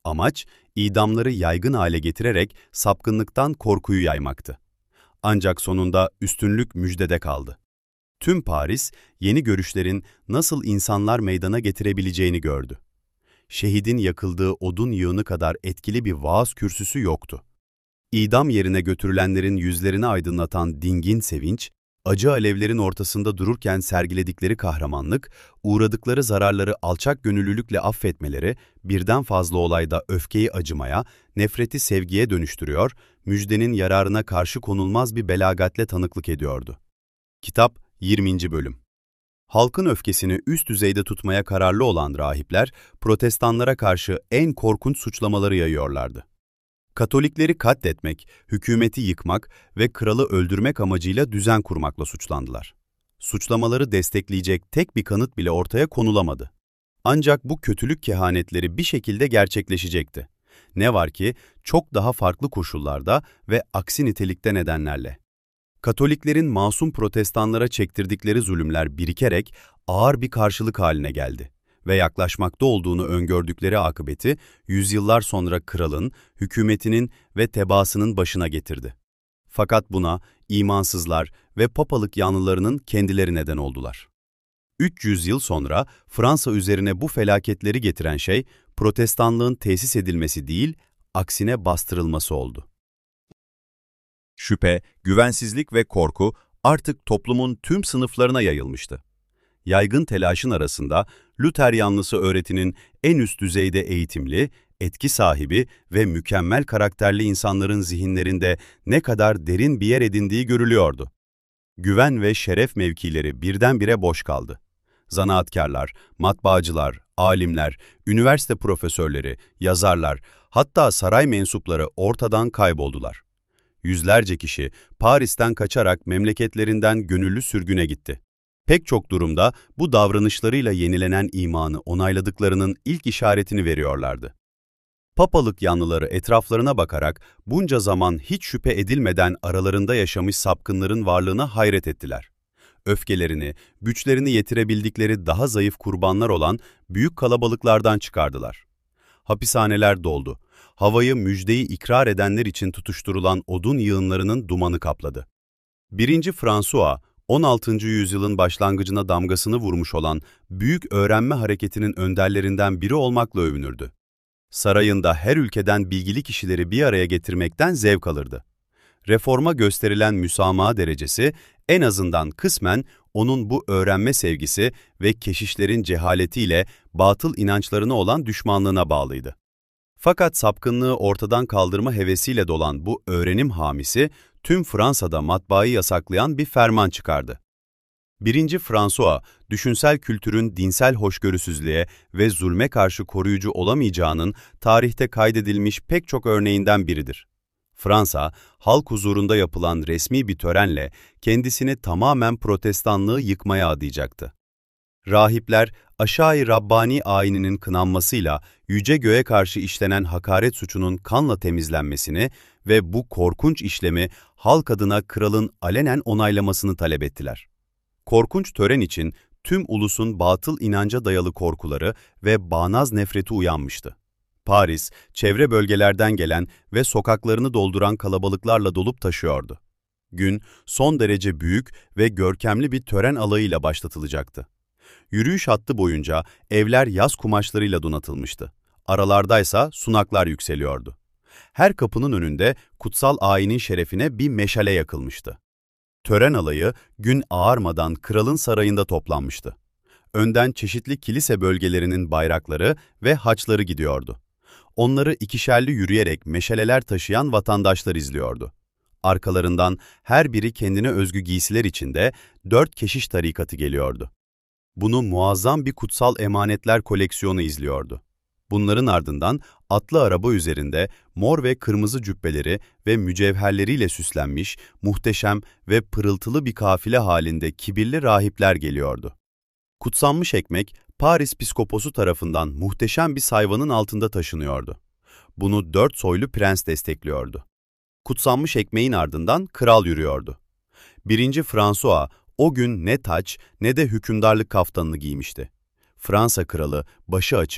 Amaç, idamları yaygın hale getirerek sapkınlıktan korkuyu yaymaktı. Ancak sonunda üstünlük müjdede kaldı. Tüm Paris, yeni görüşlerin nasıl insanlar meydana getirebileceğini gördü. Şehidin yakıldığı odun yığını kadar etkili bir vaaz kürsüsü yoktu. İdam yerine götürülenlerin yüzlerini aydınlatan dingin sevinç, acı alevlerin ortasında dururken sergiledikleri kahramanlık, uğradıkları zararları alçak gönüllülükle affetmeleri, birden fazla olayda öfkeyi acımaya, nefreti sevgiye dönüştürüyor, müjdenin yararına karşı konulmaz bir belagatle tanıklık ediyordu. Kitap yirminci Bölüm. Halkın öfkesini üst düzeyde tutmaya kararlı olan rahipler, protestanlara karşı en korkunç suçlamaları yayıyorlardı. Katolikleri katletmek, hükümeti yıkmak ve kralı öldürmek amacıyla düzen kurmakla suçlandılar. Suçlamaları destekleyecek tek bir kanıt bile ortaya konulamadı. Ancak bu kötülük kehanetleri bir şekilde gerçekleşecekti. Ne var ki çok daha farklı koşullarda ve aksi nitelikte nedenlerle. Katoliklerin masum protestanlara çektirdikleri zulümler birikerek ağır bir karşılık haline geldi ve yaklaşmakta olduğunu öngördükleri akıbeti yüzyıllar sonra kralın, hükümetinin ve tebaasının başına getirdi. Fakat buna imansızlar ve papalık yanlılarının kendileri neden oldular. üç yüz yıl sonra Fransa üzerine bu felaketleri getiren şey, protestanlığın tesis edilmesi değil, aksine bastırılması oldu. Şüphe, güvensizlik ve korku artık toplumun tüm sınıflarına yayılmıştı. Yaygın telaşın arasında Luther yanlısı öğretinin en üst düzeyde eğitimli, etki sahibi ve mükemmel karakterli insanların zihinlerinde ne kadar derin bir yer edindiği görülüyordu. Güven ve şeref mevkileri birdenbire boş kaldı. Zanaatkarlar, matbaacılar, alimler, üniversite profesörleri, yazarlar, hatta saray mensupları ortadan kayboldular. Yüzlerce kişi Paris'ten kaçarak memleketlerinden gönüllü sürgüne gitti. Pek çok durumda bu davranışlarıyla yenilenen imanı onayladıklarının ilk işaretini veriyorlardı. Papalık yanlıları etraflarına bakarak bunca zaman hiç şüphe edilmeden aralarında yaşamış sapkınların varlığına hayret ettiler. Öfkelerini, güçlerini yetirebildikleri daha zayıf kurbanlar olan büyük kalabalıklardan çıkardılar. Hapishaneler doldu. Havayı müjdeyi ikrar edenler için tutuşturulan odun yığınlarının dumanı kapladı. Birinci François, on altıncı yüzyılın başlangıcına damgasını vurmuş olan büyük öğrenme hareketinin önderlerinden biri olmakla övünürdü. Sarayında her ülkeden bilgili kişileri bir araya getirmekten zevk alırdı. Reforma gösterilen müsamaha derecesi en azından kısmen onun bu öğrenme sevgisi ve keşişlerin cehaletiyle batıl inançlarına olan düşmanlığına bağlıydı. Fakat sapkınlığı ortadan kaldırma hevesiyle dolan bu öğrenim hamisi, tüm Fransa'da matbaayı yasaklayan bir ferman çıkardı. Birinci François, düşünsel kültürün dinsel hoşgörüsüzlüğe ve zulme karşı koruyucu olamayacağının tarihte kaydedilmiş pek çok örneğinden biridir. Fransa, halk huzurunda yapılan resmi bir törenle kendisini tamamen protestanlığı yıkmaya adayacaktı. Rahipler, aşağı-i Rabbani ayininin kınanmasıyla yüce göğe karşı işlenen hakaret suçunun kanla temizlenmesini ve bu korkunç işlemi halk adına kralın alenen onaylamasını talep ettiler. Korkunç tören için tüm ulusun batıl inanca dayalı korkuları ve bağnaz nefreti uyanmıştı. Paris, çevre bölgelerden gelen ve sokaklarını dolduran kalabalıklarla dolup taşıyordu. Gün, son derece büyük ve görkemli bir tören alayıyla başlatılacaktı. Yürüyüş hattı boyunca evler yaz kumaşlarıyla donatılmıştı. Aralardaysa sunaklar yükseliyordu. Her kapının önünde kutsal ayinin şerefine bir meşale yakılmıştı. Tören alayı gün ağarmadan kralın sarayında toplanmıştı. Önden çeşitli kilise bölgelerinin bayrakları ve haçları gidiyordu. Onları ikişerli yürüyerek meşaleler taşıyan vatandaşlar izliyordu. Arkalarından her biri kendine özgü giysiler içinde dört keşiş tarikatı geliyordu. Bunu muazzam bir kutsal emanetler koleksiyonu izliyordu. Bunların ardından atlı araba üzerinde mor ve kırmızı cübbeleri ve mücevherleriyle süslenmiş, muhteşem ve pırıltılı bir kafile halinde kibirli rahipler geliyordu. Kutsanmış ekmek, Paris Piskoposu tarafından muhteşem bir sayvanın altında taşınıyordu. Bunu dört soylu prens destekliyordu. Kutsanmış ekmeğin ardından kral yürüyordu. Birinci François o gün ne taç ne de hükümdarlık kaftanını giymişti. Fransa kralı başı açık,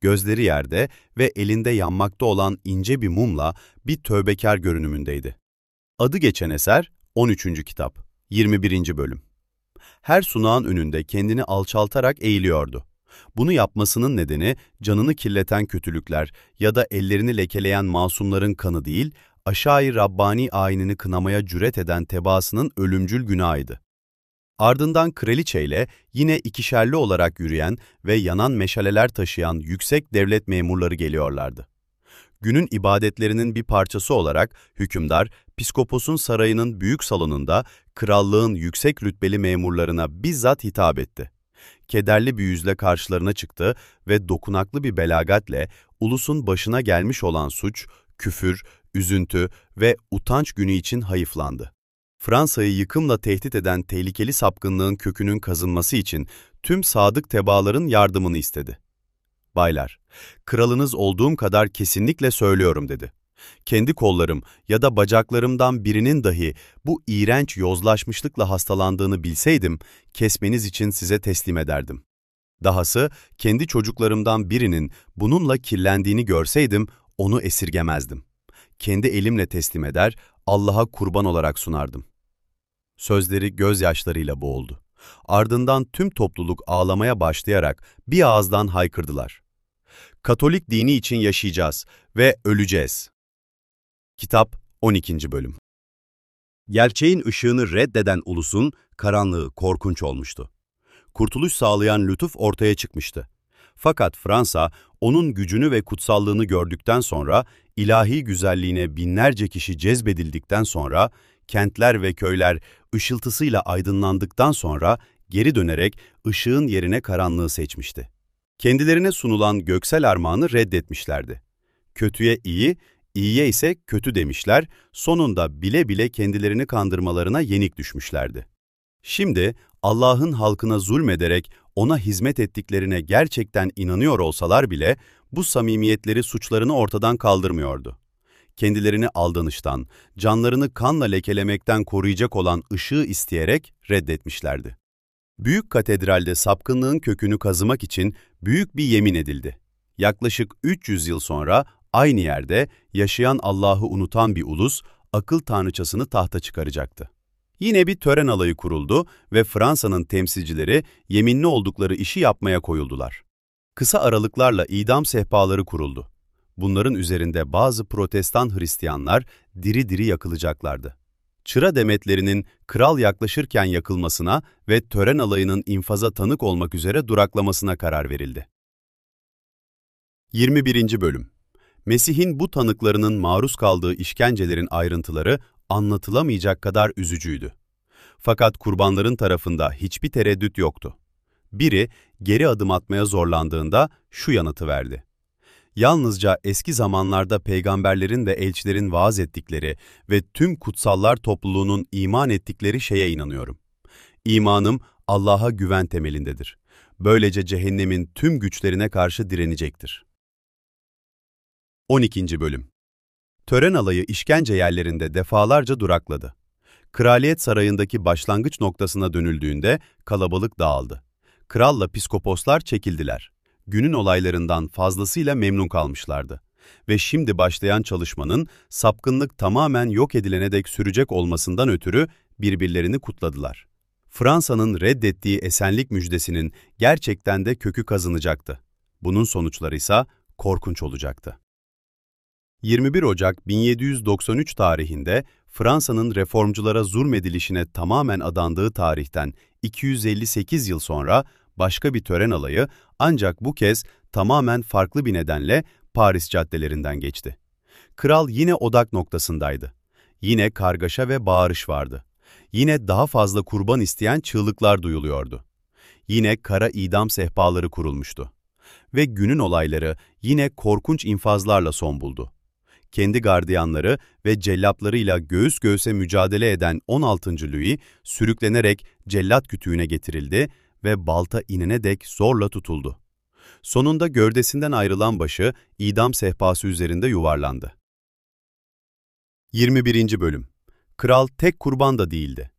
gözleri yerde ve elinde yanmakta olan ince bir mumla bir tövbekar görünümündeydi. Adı geçen eser on üçüncü kitap, yirmi birinci bölüm. Her sunağın önünde kendini alçaltarak eğiliyordu. Bunu yapmasının nedeni canını kirleten kötülükler ya da ellerini lekeleyen masumların kanı değil, aşağı-i Rabbani ayinini kınamaya cüret eden tebaasının ölümcül günahıydı. Ardından kraliçeyle yine ikişerli olarak yürüyen ve yanan meşaleler taşıyan yüksek devlet memurları geliyorlardı. Günün ibadetlerinin bir parçası olarak hükümdar, Piskopos'un sarayının büyük salonunda krallığın yüksek rütbeli memurlarına bizzat hitap etti. Kederli bir yüzle karşılarına çıktı ve dokunaklı bir belagatle ulusun başına gelmiş olan suç, küfür, üzüntü ve utanç günü için hayıflandı. Fransa'yı yıkımla tehdit eden tehlikeli sapkınlığın kökünün kazınması için tüm sadık tebaaların yardımını istedi. "Baylar, kralınız olduğum kadar kesinlikle söylüyorum," dedi. "Kendi kollarım ya da bacaklarımdan birinin dahi bu iğrenç yozlaşmışlıkla hastalandığını bilseydim, kesmeniz için size teslim ederdim. Dahası kendi çocuklarımdan birinin bununla kirlendiğini görseydim, onu esirgemezdim. Kendi elimle teslim eder, Allah'a kurban olarak sunardım." Sözleri gözyaşlarıyla boğuldu. Ardından tüm topluluk ağlamaya başlayarak bir ağızdan haykırdılar. "Katolik dini için yaşayacağız ve öleceğiz." Kitap on ikinci bölüm. Gerçeğin ışığını reddeden ulusun karanlığı korkunç olmuştu. Kurtuluş sağlayan lütuf ortaya çıkmıştı. Fakat Fransa, onun gücünü ve kutsallığını gördükten sonra, ilahi güzelliğine binlerce kişi cezbedildikten sonra, kentler ve köyler ışıltısıyla aydınlandıktan sonra geri dönerek ışığın yerine karanlığı seçmişti. Kendilerine sunulan göksel armağanı reddetmişlerdi. Kötüye iyi, iyiye ise kötü demişler, sonunda bile bile kendilerini kandırmalarına yenik düşmüşlerdi. Şimdi Allah'ın halkına zulmederek ona hizmet ettiklerine gerçekten inanıyor olsalar bile bu samimiyetleri suçlarını ortadan kaldırmıyordu. Kendilerini aldanıştan, canlarını kanla lekelemekten koruyacak olan ışığı isteyerek reddetmişlerdi. Büyük katedralde sapkınlığın kökünü kazımak için büyük bir yemin edildi. Yaklaşık üç yüz yıl sonra aynı yerde yaşayan Allah'ı unutan bir ulus akıl tanrıçasını tahta çıkaracaktı. Yine bir tören alayı kuruldu ve Fransa'nın temsilcileri yeminli oldukları işi yapmaya koyuldular. Kısa aralıklarla idam sehpaları kuruldu. Bunların üzerinde bazı Protestan Hristiyanlar diri diri yakılacaklardı. Çıra demetlerinin kral yaklaşırken yakılmasına ve tören alayının infaza tanık olmak üzere duraklamasına karar verildi. yirmi birinci bölüm. Mesih'in bu tanıklarının maruz kaldığı işkencelerin ayrıntıları anlatılamayacak kadar üzücüydü. Fakat kurbanların tarafında hiçbir tereddüt yoktu. Biri geri adım atmaya zorlandığında şu yanıtı verdi: "Yalnızca eski zamanlarda peygamberlerin ve elçilerin vaaz ettikleri ve tüm kutsallar topluluğunun iman ettikleri şeye inanıyorum. İmanım Allah'a güven temelindedir. Böylece cehennemin tüm güçlerine karşı direnecektir." on ikinci bölüm. Tören alayı işkence yerlerinde defalarca durakladı. Kraliyet sarayındaki başlangıç noktasına dönüldüğünde kalabalık dağıldı. Kralla piskoposlar çekildiler. Günün olaylarından fazlasıyla memnun kalmışlardı. Ve şimdi başlayan çalışmanın sapkınlık tamamen yok edilene dek sürecek olmasından ötürü birbirlerini kutladılar. Fransa'nın reddettiği esenlik müjdesinin gerçekten de kökü kazınacaktı. Bunun sonuçları ise korkunç olacaktı. yirmi bir Ocak bin yedi yüz doksan üç tarihinde Fransa'nın reformculara zulmedilişine tamamen adandığı tarihten iki yüz elli sekiz yıl sonra başka bir tören alayı ancak bu kez tamamen farklı bir nedenle Paris caddelerinden geçti. Kral yine odak noktasındaydı. Yine kargaşa ve bağırış vardı. Yine daha fazla kurban isteyen çığlıklar duyuluyordu. Yine kara idam sehpaları kurulmuştu. Ve günün olayları yine korkunç infazlarla son buldu. Kendi gardiyanları ve cellatlarıyla göğüs göğüse mücadele eden on altıncı Louis sürüklenerek cellat kütüğüne getirildi ve balta inene dek zorla tutuldu. Sonunda gövdesinden ayrılan başı idam sehpası üzerinde yuvarlandı. yirmi birinci bölüm. Kral tek kurban da değildi.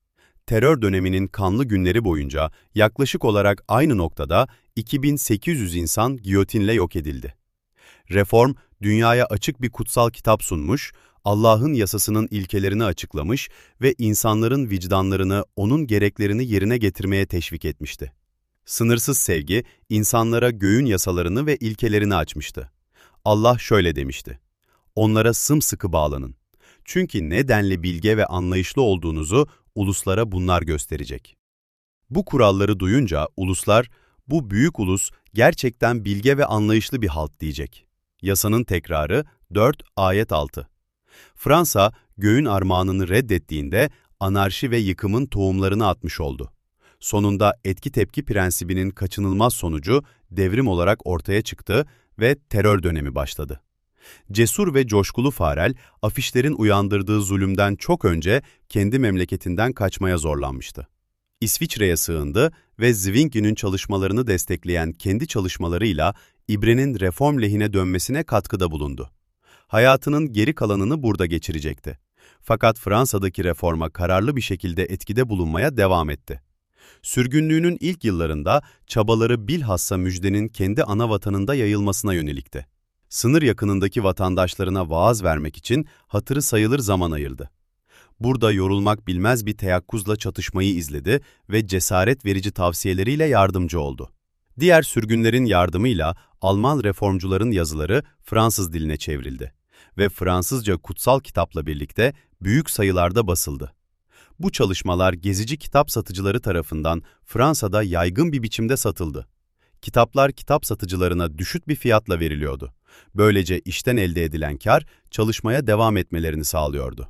terör döneminin kanlı günleri boyunca yaklaşık olarak aynı noktada iki bin sekiz yüz insan giyotinle yok edildi. Reform, dünyaya açık bir kutsal kitap sunmuş, Allah'ın yasasının ilkelerini açıklamış ve insanların vicdanlarını, onun gereklerini yerine getirmeye teşvik etmişti. Sınırsız sevgi, insanlara göğün yasalarını ve ilkelerini açmıştı. Allah şöyle demişti: "Onlara sımsıkı bağlanın. Çünkü ne denli bilge ve anlayışlı olduğunuzu uluslara bunlar gösterecek." Bu kuralları duyunca uluslar, "Bu büyük ulus gerçekten bilge ve anlayışlı bir halk" diyecek. Yasanın tekrarı dört ayet altı. Fransa, göğün armağanını reddettiğinde anarşi ve yıkımın tohumlarını atmış oldu. Sonunda etki tepki prensibinin kaçınılmaz sonucu devrim olarak ortaya çıktı ve terör dönemi başladı. Cesur ve coşkulu Farel, afişlerin uyandırdığı zulümden çok önce kendi memleketinden kaçmaya zorlanmıştı. İsviçre'ye sığındı ve Zwingli'nin çalışmalarını destekleyen kendi çalışmalarıyla İbre'nin reform lehine dönmesine katkıda bulundu. Hayatının geri kalanını burada geçirecekti. Fakat Fransa'daki reforma kararlı bir şekilde etkide bulunmaya devam etti. Sürgünlüğünün ilk yıllarında çabaları bilhassa müjdenin kendi ana vatanında yayılmasına yönelikti. Sınır yakınındaki vatandaşlarına vaaz vermek için hatırı sayılır zaman ayırdı. Burada yorulmak bilmez bir teyakkuzla çatışmayı izledi ve cesaret verici tavsiyeleriyle yardımcı oldu. Diğer sürgünlerin yardımıyla Alman reformcuların yazıları Fransız diline çevrildi ve Fransızca kutsal kitapla birlikte büyük sayılarda basıldı. Bu çalışmalar gezici kitap satıcıları tarafından Fransa'da yaygın bir biçimde satıldı. Kitaplar kitap satıcılarına düşük bir fiyatla veriliyordu. Böylece işten elde edilen kar çalışmaya devam etmelerini sağlıyordu.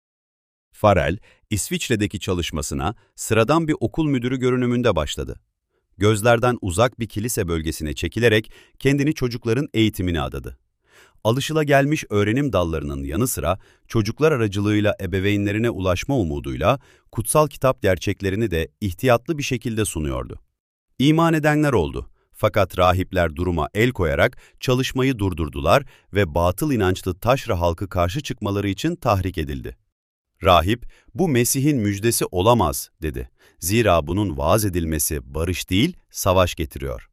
Farel, İsviçre'deki çalışmasına sıradan bir okul müdürü görünümünde başladı. Gözlerden uzak bir kilise bölgesine çekilerek kendini çocukların eğitimine adadı. Alışılagelmiş öğrenim dallarının yanı sıra çocuklar aracılığıyla ebeveynlerine ulaşma umuduyla kutsal kitap gerçeklerini de ihtiyatlı bir şekilde sunuyordu. İman edenler oldu. Fakat rahipler duruma el koyarak çalışmayı durdurdular ve batıl inançlı taşra halkı karşı çıkmaları için tahrik edildi. Rahip, "Bu Mesih'in müjdesi olamaz," dedi. Zira bunun vaaz edilmesi barış değil, savaş getiriyor.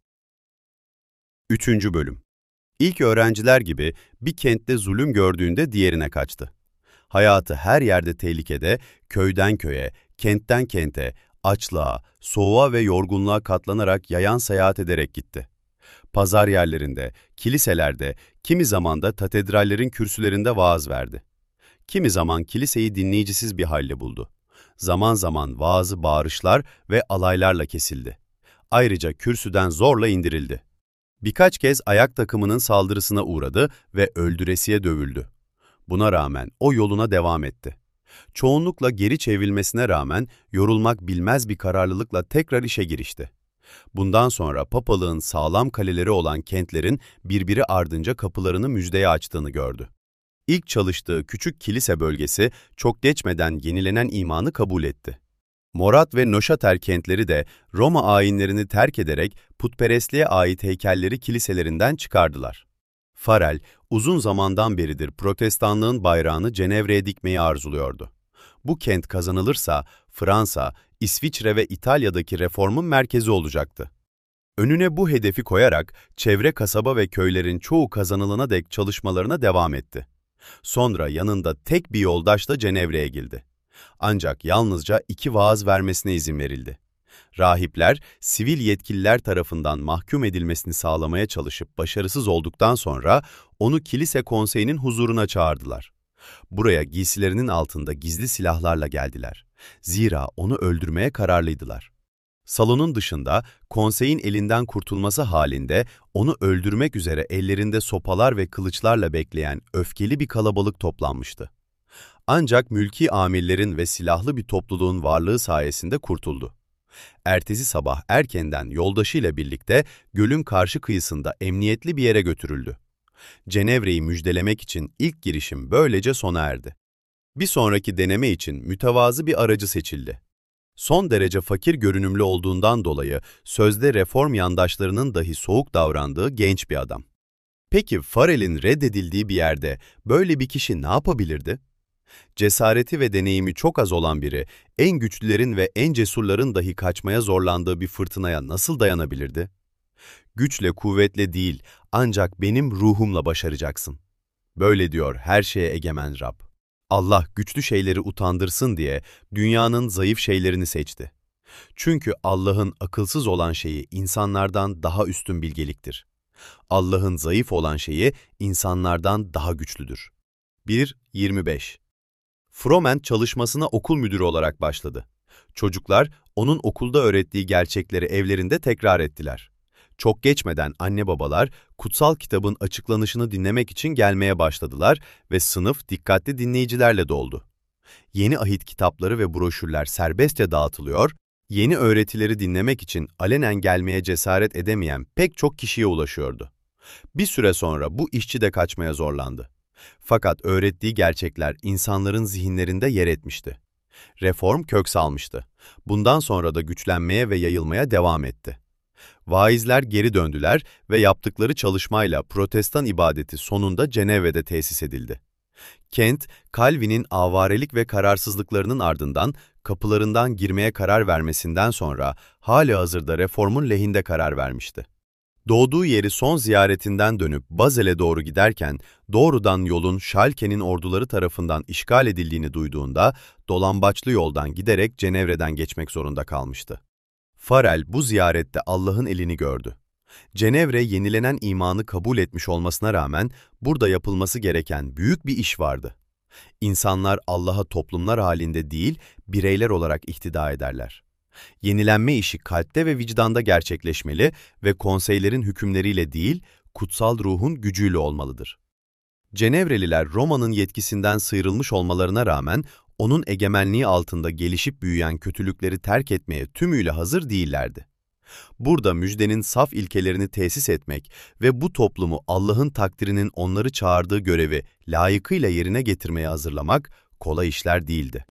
Üçüncü bölüm. İlk öğrenciler gibi bir kentte zulüm gördüğünde diğerine kaçtı. Hayatı her yerde tehlikede, köyden köye, kentten kente, açlığa, soğuğa ve yorgunluğa katlanarak yayan seyahat ederek gitti. Pazar yerlerinde, kiliselerde, kimi zaman da katedrallerin kürsülerinde vaaz verdi. Kimi zaman kiliseyi dinleyicisiz bir halde buldu. Zaman zaman vaazı bağırışlar ve alaylarla kesildi. Ayrıca kürsüden zorla indirildi. Birkaç kez ayak takımının saldırısına uğradı ve öldüresiye dövüldü. Buna rağmen o yoluna devam etti. Çoğunlukla geri çevrilmesine rağmen yorulmak bilmez bir kararlılıkla tekrar işe girişti. Bundan sonra papalığın sağlam kaleleri olan kentlerin birbiri ardınca kapılarını müjdeye açtığını gördü. İlk çalıştığı küçük kilise bölgesi çok geçmeden yenilenen imanı kabul etti. Morat ve Nöşater kentleri de Roma ayinlerini terk ederek putperestliğe ait heykelleri kiliselerinden çıkardılar. Farel, uzun zamandan beridir Protestanlığın bayrağını Cenevre'ye dikmeyi arzuluyordu. Bu kent kazanılırsa Fransa, İsviçre ve İtalya'daki reformun merkezi olacaktı. Önüne bu hedefi koyarak çevre kasaba ve köylerin çoğu kazanılana dek çalışmalarına devam etti. Sonra yanında tek bir yoldaşla Cenevre'ye girdi. Ancak yalnızca iki vaaz vermesine izin verildi. Rahipler, sivil yetkililer tarafından mahkum edilmesini sağlamaya çalışıp başarısız olduktan sonra onu kilise konseyinin huzuruna çağırdılar. Buraya giysilerinin altında gizli silahlarla geldiler. Zira onu öldürmeye kararlıydılar. Salonun dışında konseyin elinden kurtulması halinde onu öldürmek üzere ellerinde sopalar ve kılıçlarla bekleyen öfkeli bir kalabalık toplanmıştı. Ancak mülki amirlerin ve silahlı bir topluluğun varlığı sayesinde kurtuldu. Ertesi sabah erkenden yoldaşıyla birlikte gölün karşı kıyısında emniyetli bir yere götürüldü. Cenevre'yi müjdelemek için ilk girişim böylece sona erdi. Bir sonraki deneme için mütevazı bir aracı seçildi. Son derece fakir görünümlü olduğundan dolayı sözde reform yandaşlarının dahi soğuk davrandığı genç bir adam. Peki Farel'in reddedildiği bir yerde böyle bir kişi ne yapabilirdi? Cesareti ve deneyimi çok az olan biri, en güçlülerin ve en cesurların dahi kaçmaya zorlandığı bir fırtınaya nasıl dayanabilirdi? Güçle, kuvvetle değil, ancak benim ruhumla başaracaksın. Böyle diyor her şeye egemen Rab. Allah güçlü şeyleri utandırsın diye dünyanın zayıf şeylerini seçti. Çünkü Allah'ın akılsız olan şeyi insanlardan daha üstün bilgeliktir. Allah'ın zayıf olan şeyi insanlardan daha güçlüdür. bir yirmi beş Froment çalışmasına okul müdürü olarak başladı. Çocuklar onun okulda öğrettiği gerçekleri evlerinde tekrar ettiler. Çok geçmeden anne babalar kutsal kitabın açıklanışını dinlemek için gelmeye başladılar ve sınıf dikkatli dinleyicilerle doldu. Yeni ahit kitapları ve broşürler serbestçe dağıtılıyor, yeni öğretileri dinlemek için alenen gelmeye cesaret edemeyen pek çok kişiye ulaşıyordu. Bir süre sonra bu işçi de kaçmaya zorlandı. Fakat öğrettiği gerçekler insanların zihinlerinde yer etmişti. Reform kök salmıştı. Bundan sonra da güçlenmeye ve yayılmaya devam etti. Vaizler geri döndüler ve yaptıkları çalışmayla Protestan ibadeti sonunda Cenevre'de tesis edildi. Kent, Calvin'in avarelik ve kararsızlıklarının ardından kapılarından girmeye karar vermesinden sonra hâlihazırda reformun lehinde karar vermişti. Doğduğu yeri son ziyaretinden dönüp Basel'e doğru giderken doğrudan yolun Schalke'nin orduları tarafından işgal edildiğini duyduğunda dolambaçlı yoldan giderek Cenevre'den geçmek zorunda kalmıştı. Farel bu ziyarette Allah'ın elini gördü. Cenevre yenilenen imanı kabul etmiş olmasına rağmen burada yapılması gereken büyük bir iş vardı. İnsanlar Allah'a toplumlar halinde değil, bireyler olarak ihtida ederler. Yenilenme işi kalpte ve vicdanda gerçekleşmeli ve konseylerin hükümleriyle değil, kutsal ruhun gücüyle olmalıdır. Cenevreliler Roma'nın yetkisinden sıyrılmış olmalarına rağmen onun egemenliği altında gelişip büyüyen kötülükleri terk etmeye tümüyle hazır değillerdi. Burada müjdenin saf ilkelerini tesis etmek ve bu toplumu Allah'ın takdirinin onları çağırdığı görevi layıkıyla yerine getirmeye hazırlamak kolay işler değildi.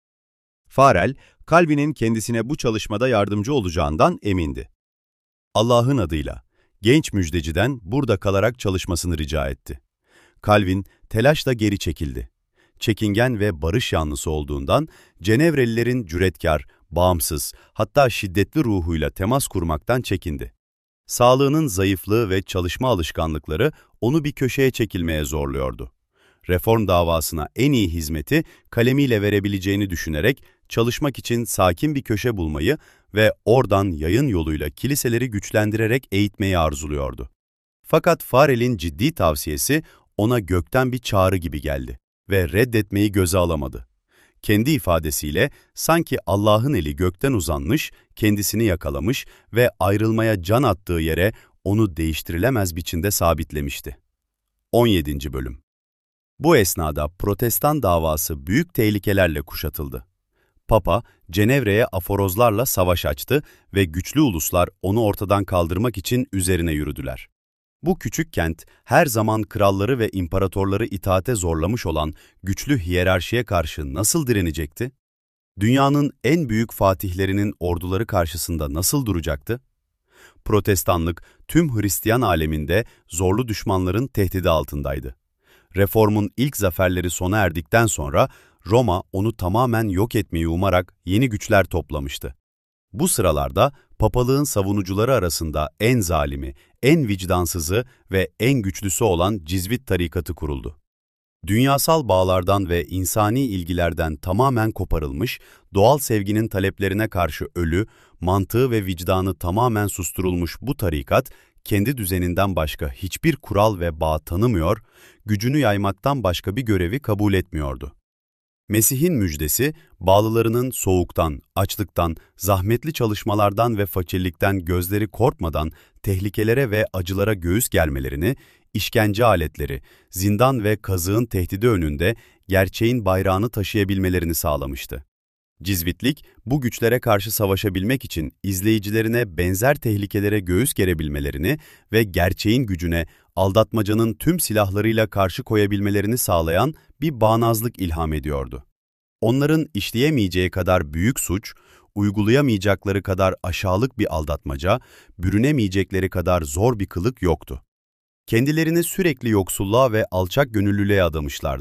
Farel, Calvin'in kendisine bu çalışmada yardımcı olacağından emindi. Allah'ın adıyla genç müjdeciden burada kalarak çalışmasını rica etti. Calvin telaşla geri çekildi. Çekingen ve barış yanlısı olduğundan Cenevrelilerin cüretkar, bağımsız, hatta şiddetli ruhuyla temas kurmaktan çekindi. Sağlığının zayıflığı ve çalışma alışkanlıkları onu bir köşeye çekilmeye zorluyordu. Reform davasına en iyi hizmeti kalemiyle verebileceğini düşünerek çalışmak için sakin bir köşe bulmayı ve oradan yayın yoluyla kiliseleri güçlendirerek eğitmeyi arzuluyordu. Fakat Farel'in ciddi tavsiyesi ona gökten bir çağrı gibi geldi ve reddetmeyi göze alamadı. Kendi ifadesiyle sanki Allah'ın eli gökten uzanmış, kendisini yakalamış ve ayrılmaya can attığı yere onu değiştirilemez biçimde sabitlemişti. on yedinci Bölüm Bu esnada Protestan davası büyük tehlikelerle kuşatıldı. Papa, Cenevre'ye aforozlarla savaş açtı ve güçlü uluslar onu ortadan kaldırmak için üzerine yürüdüler. Bu küçük kent, her zaman kralları ve imparatorları itaate zorlamış olan güçlü hiyerarşiye karşı nasıl direnecekti? Dünyanın en büyük fatihlerinin orduları karşısında nasıl duracaktı? Protestanlık, tüm Hristiyan aleminde zorlu düşmanların tehdidi altındaydı. Reformun ilk zaferleri sona erdikten sonra Roma onu tamamen yok etmeyi umarak yeni güçler toplamıştı. Bu sıralarda papalığın savunucuları arasında en zalimi, en vicdansızı ve en güçlüsü olan Cizvit tarikatı kuruldu. Dünyasal bağlardan ve insani ilgilerden tamamen koparılmış, doğal sevginin taleplerine karşı ölü, mantığı ve vicdanı tamamen susturulmuş bu tarikat, kendi düzeninden başka hiçbir kural ve bağ tanımıyor, gücünü yaymaktan başka bir görevi kabul etmiyordu. Mesih'in müjdesi, bağlılarının soğuktan, açlıktan, zahmetli çalışmalardan ve fakirlikten gözleri korkmadan tehlikelere ve acılara göğüs germelerini, işkence aletleri, zindan ve kazığın tehdidi önünde gerçeğin bayrağını taşıyabilmelerini sağlamıştı. Cizvitlik, bu güçlere karşı savaşabilmek için izleyicilerine benzer tehlikelere göğüs gerebilmelerini ve gerçeğin gücüne aldatmacanın tüm silahlarıyla karşı koyabilmelerini sağlayan bir bağnazlık ilham ediyordu. Onların işleyemeyeceği kadar büyük suç, uygulayamayacakları kadar aşağılık bir aldatmaca, bürünemeyecekleri kadar zor bir kılık yoktu. Kendilerini sürekli yoksulluğa ve alçak gönüllülüğe adamışlardı.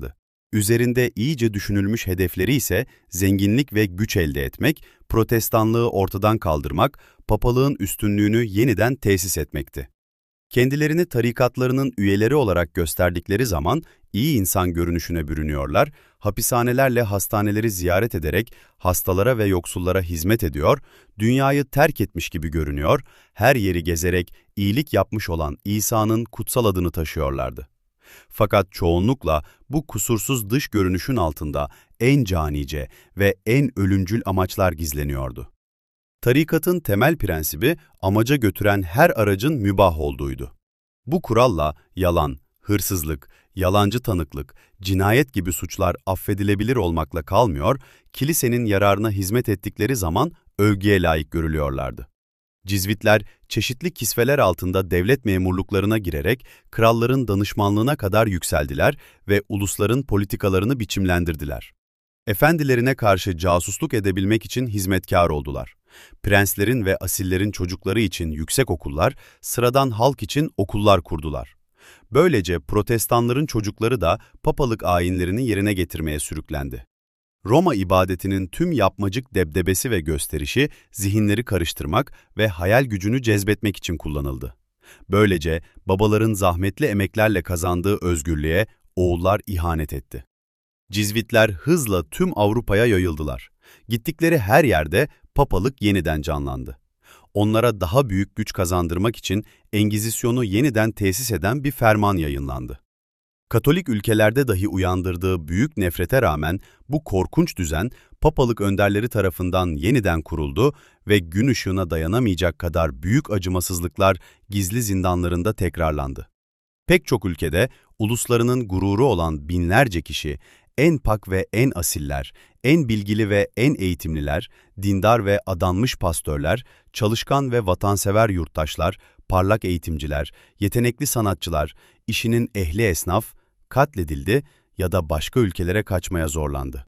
Üzerinde iyice düşünülmüş hedefleri ise zenginlik ve güç elde etmek, protestanlığı ortadan kaldırmak, papalığın üstünlüğünü yeniden tesis etmekti. Kendilerini tarikatlarının üyeleri olarak gösterdikleri zaman iyi insan görünüşüne bürünüyorlar, hapishanelerle hastaneleri ziyaret ederek hastalara ve yoksullara hizmet ediyor, dünyayı terk etmiş gibi görünüyor, her yeri gezerek iyilik yapmış olan İsa'nın kutsal adını taşıyorlardı. Fakat çoğunlukla bu kusursuz dış görünüşün altında en canice ve en ölümcül amaçlar gizleniyordu. Tarikatın temel prensibi amaca götüren her aracın mübah olduğuydu. Bu kuralla yalan, hırsızlık, yalancı tanıklık, cinayet gibi suçlar affedilebilir olmakla kalmıyor, kilisenin yararına hizmet ettikleri zaman övgüye layık görülüyorlardı. Cizvitler çeşitli kisveler altında devlet memurluklarına girerek kralların danışmanlığına kadar yükseldiler ve ulusların politikalarını biçimlendirdiler. Efendilerine karşı casusluk edebilmek için hizmetkar oldular. Prenslerin ve asillerin çocukları için yüksek okullar, sıradan halk için okullar kurdular. Böylece protestanların çocukları da papalık ayinlerini yerine getirmeye sürüklendi. Roma ibadetinin tüm yapmacık debdebesi ve gösterişi zihinleri karıştırmak ve hayal gücünü cezbetmek için kullanıldı. Böylece babaların zahmetli emeklerle kazandığı özgürlüğe oğullar ihanet etti. Cizvitler hızla tüm Avrupa'ya yayıldılar. Gittikleri her yerde papalık yeniden canlandı. Onlara daha büyük güç kazandırmak için Engizisyon'u yeniden tesis eden bir ferman yayınlandı. Katolik ülkelerde dahi uyandırdığı büyük nefrete rağmen bu korkunç düzen papalık önderleri tarafından yeniden kuruldu ve gün ışığına dayanamayacak kadar büyük acımasızlıklar gizli zindanlarında tekrarlandı. Pek çok ülkede uluslarının gururu olan binlerce kişi, en pak ve en asiller, en bilgili ve en eğitimliler, dindar ve adanmış pastörler, çalışkan ve vatansever yurttaşlar, parlak eğitimciler, yetenekli sanatçılar, işinin ehli esnaf, katledildi ya da başka ülkelere kaçmaya zorlandı.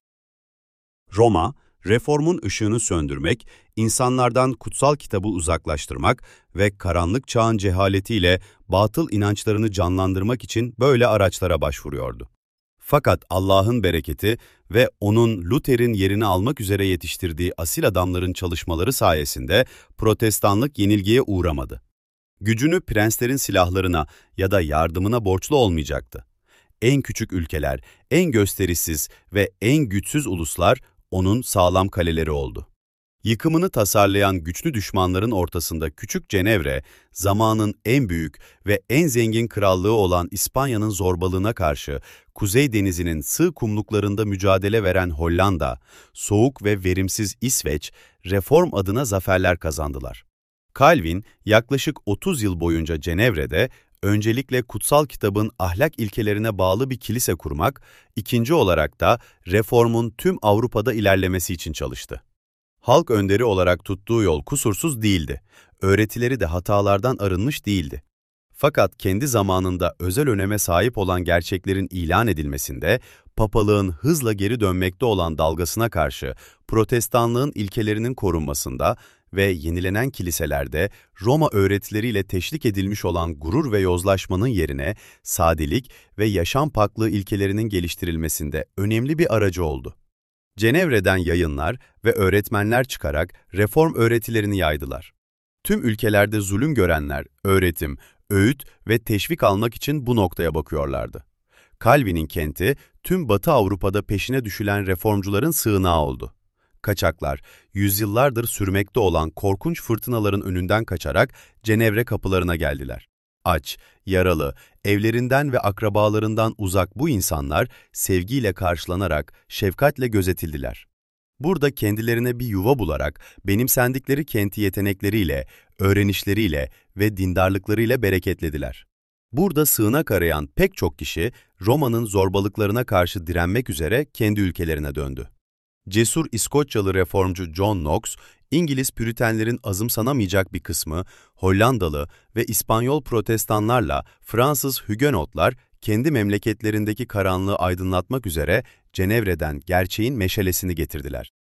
Roma, reformun ışığını söndürmek, insanlardan kutsal kitabı uzaklaştırmak ve karanlık çağın cehaletiyle batıl inançlarını canlandırmak için böyle araçlara başvuruyordu. Fakat Allah'ın bereketi ve onun Luther'in yerini almak üzere yetiştirdiği asil adamların çalışmaları sayesinde protestanlık yenilgiye uğramadı. Gücünü prenslerin silahlarına ya da yardımına borçlu olmayacaktı. En küçük ülkeler, en gösterişsiz ve en güçsüz uluslar onun sağlam kaleleri oldu. Yıkımını tasarlayan güçlü düşmanların ortasında küçük Cenevre, zamanın en büyük ve en zengin krallığı olan İspanya'nın zorbalığına karşı Kuzey Denizi'nin sığ kumluklarında mücadele veren Hollanda, soğuk ve verimsiz İsveç, reform adına zaferler kazandılar. Calvin yaklaşık otuz yıl boyunca Cenevre'de öncelikle kutsal kitabın ahlak ilkelerine bağlı bir kilise kurmak, ikinci olarak da reformun tüm Avrupa'da ilerlemesi için çalıştı. Halk önderi olarak tuttuğu yol kusursuz değildi. Öğretileri de hatalardan arınmış değildi. Fakat kendi zamanında özel öneme sahip olan gerçeklerin ilan edilmesinde, papalığın hızla geri dönmekte olan dalgasına karşı protestanlığın ilkelerinin korunmasında ve yenilenen kiliselerde Roma öğretileriyle teşvik edilmiş olan gurur ve yozlaşmanın yerine sadelik ve yaşam paklığı ilkelerinin geliştirilmesinde önemli bir aracı oldu. Cenevre'den yayınlar ve öğretmenler çıkarak reform öğretilerini yaydılar. Tüm ülkelerde zulüm görenler, öğretim, öğüt ve teşvik almak için bu noktaya bakıyorlardı. Calvin'in kenti, tüm Batı Avrupa'da peşine düşülen reformcuların sığınağı oldu. Kaçaklar, yüzyıllardır sürmekte olan korkunç fırtınaların önünden kaçarak Cenevre kapılarına geldiler. Aç, yaralı, evlerinden ve akrabalarından uzak bu insanlar sevgiyle karşılanarak, şefkatle gözetildiler. Burada kendilerine bir yuva bularak, benimsendikleri kenti yetenekleriyle, öğrenişleriyle ve dindarlıklarıyla bereketlediler. Burada sığınak arayan pek çok kişi, Roma'nın zorbalıklarına karşı direnmek üzere kendi ülkelerine döndü. Cesur İskoçyalı reformcu John Knox, İngiliz Püritenlerin azımsanamayacak bir kısmı, Hollandalı ve İspanyol protestanlarla Fransız Hügenotlar kendi memleketlerindeki karanlığı aydınlatmak üzere Cenevre'den gerçeğin meşalesini getirdiler.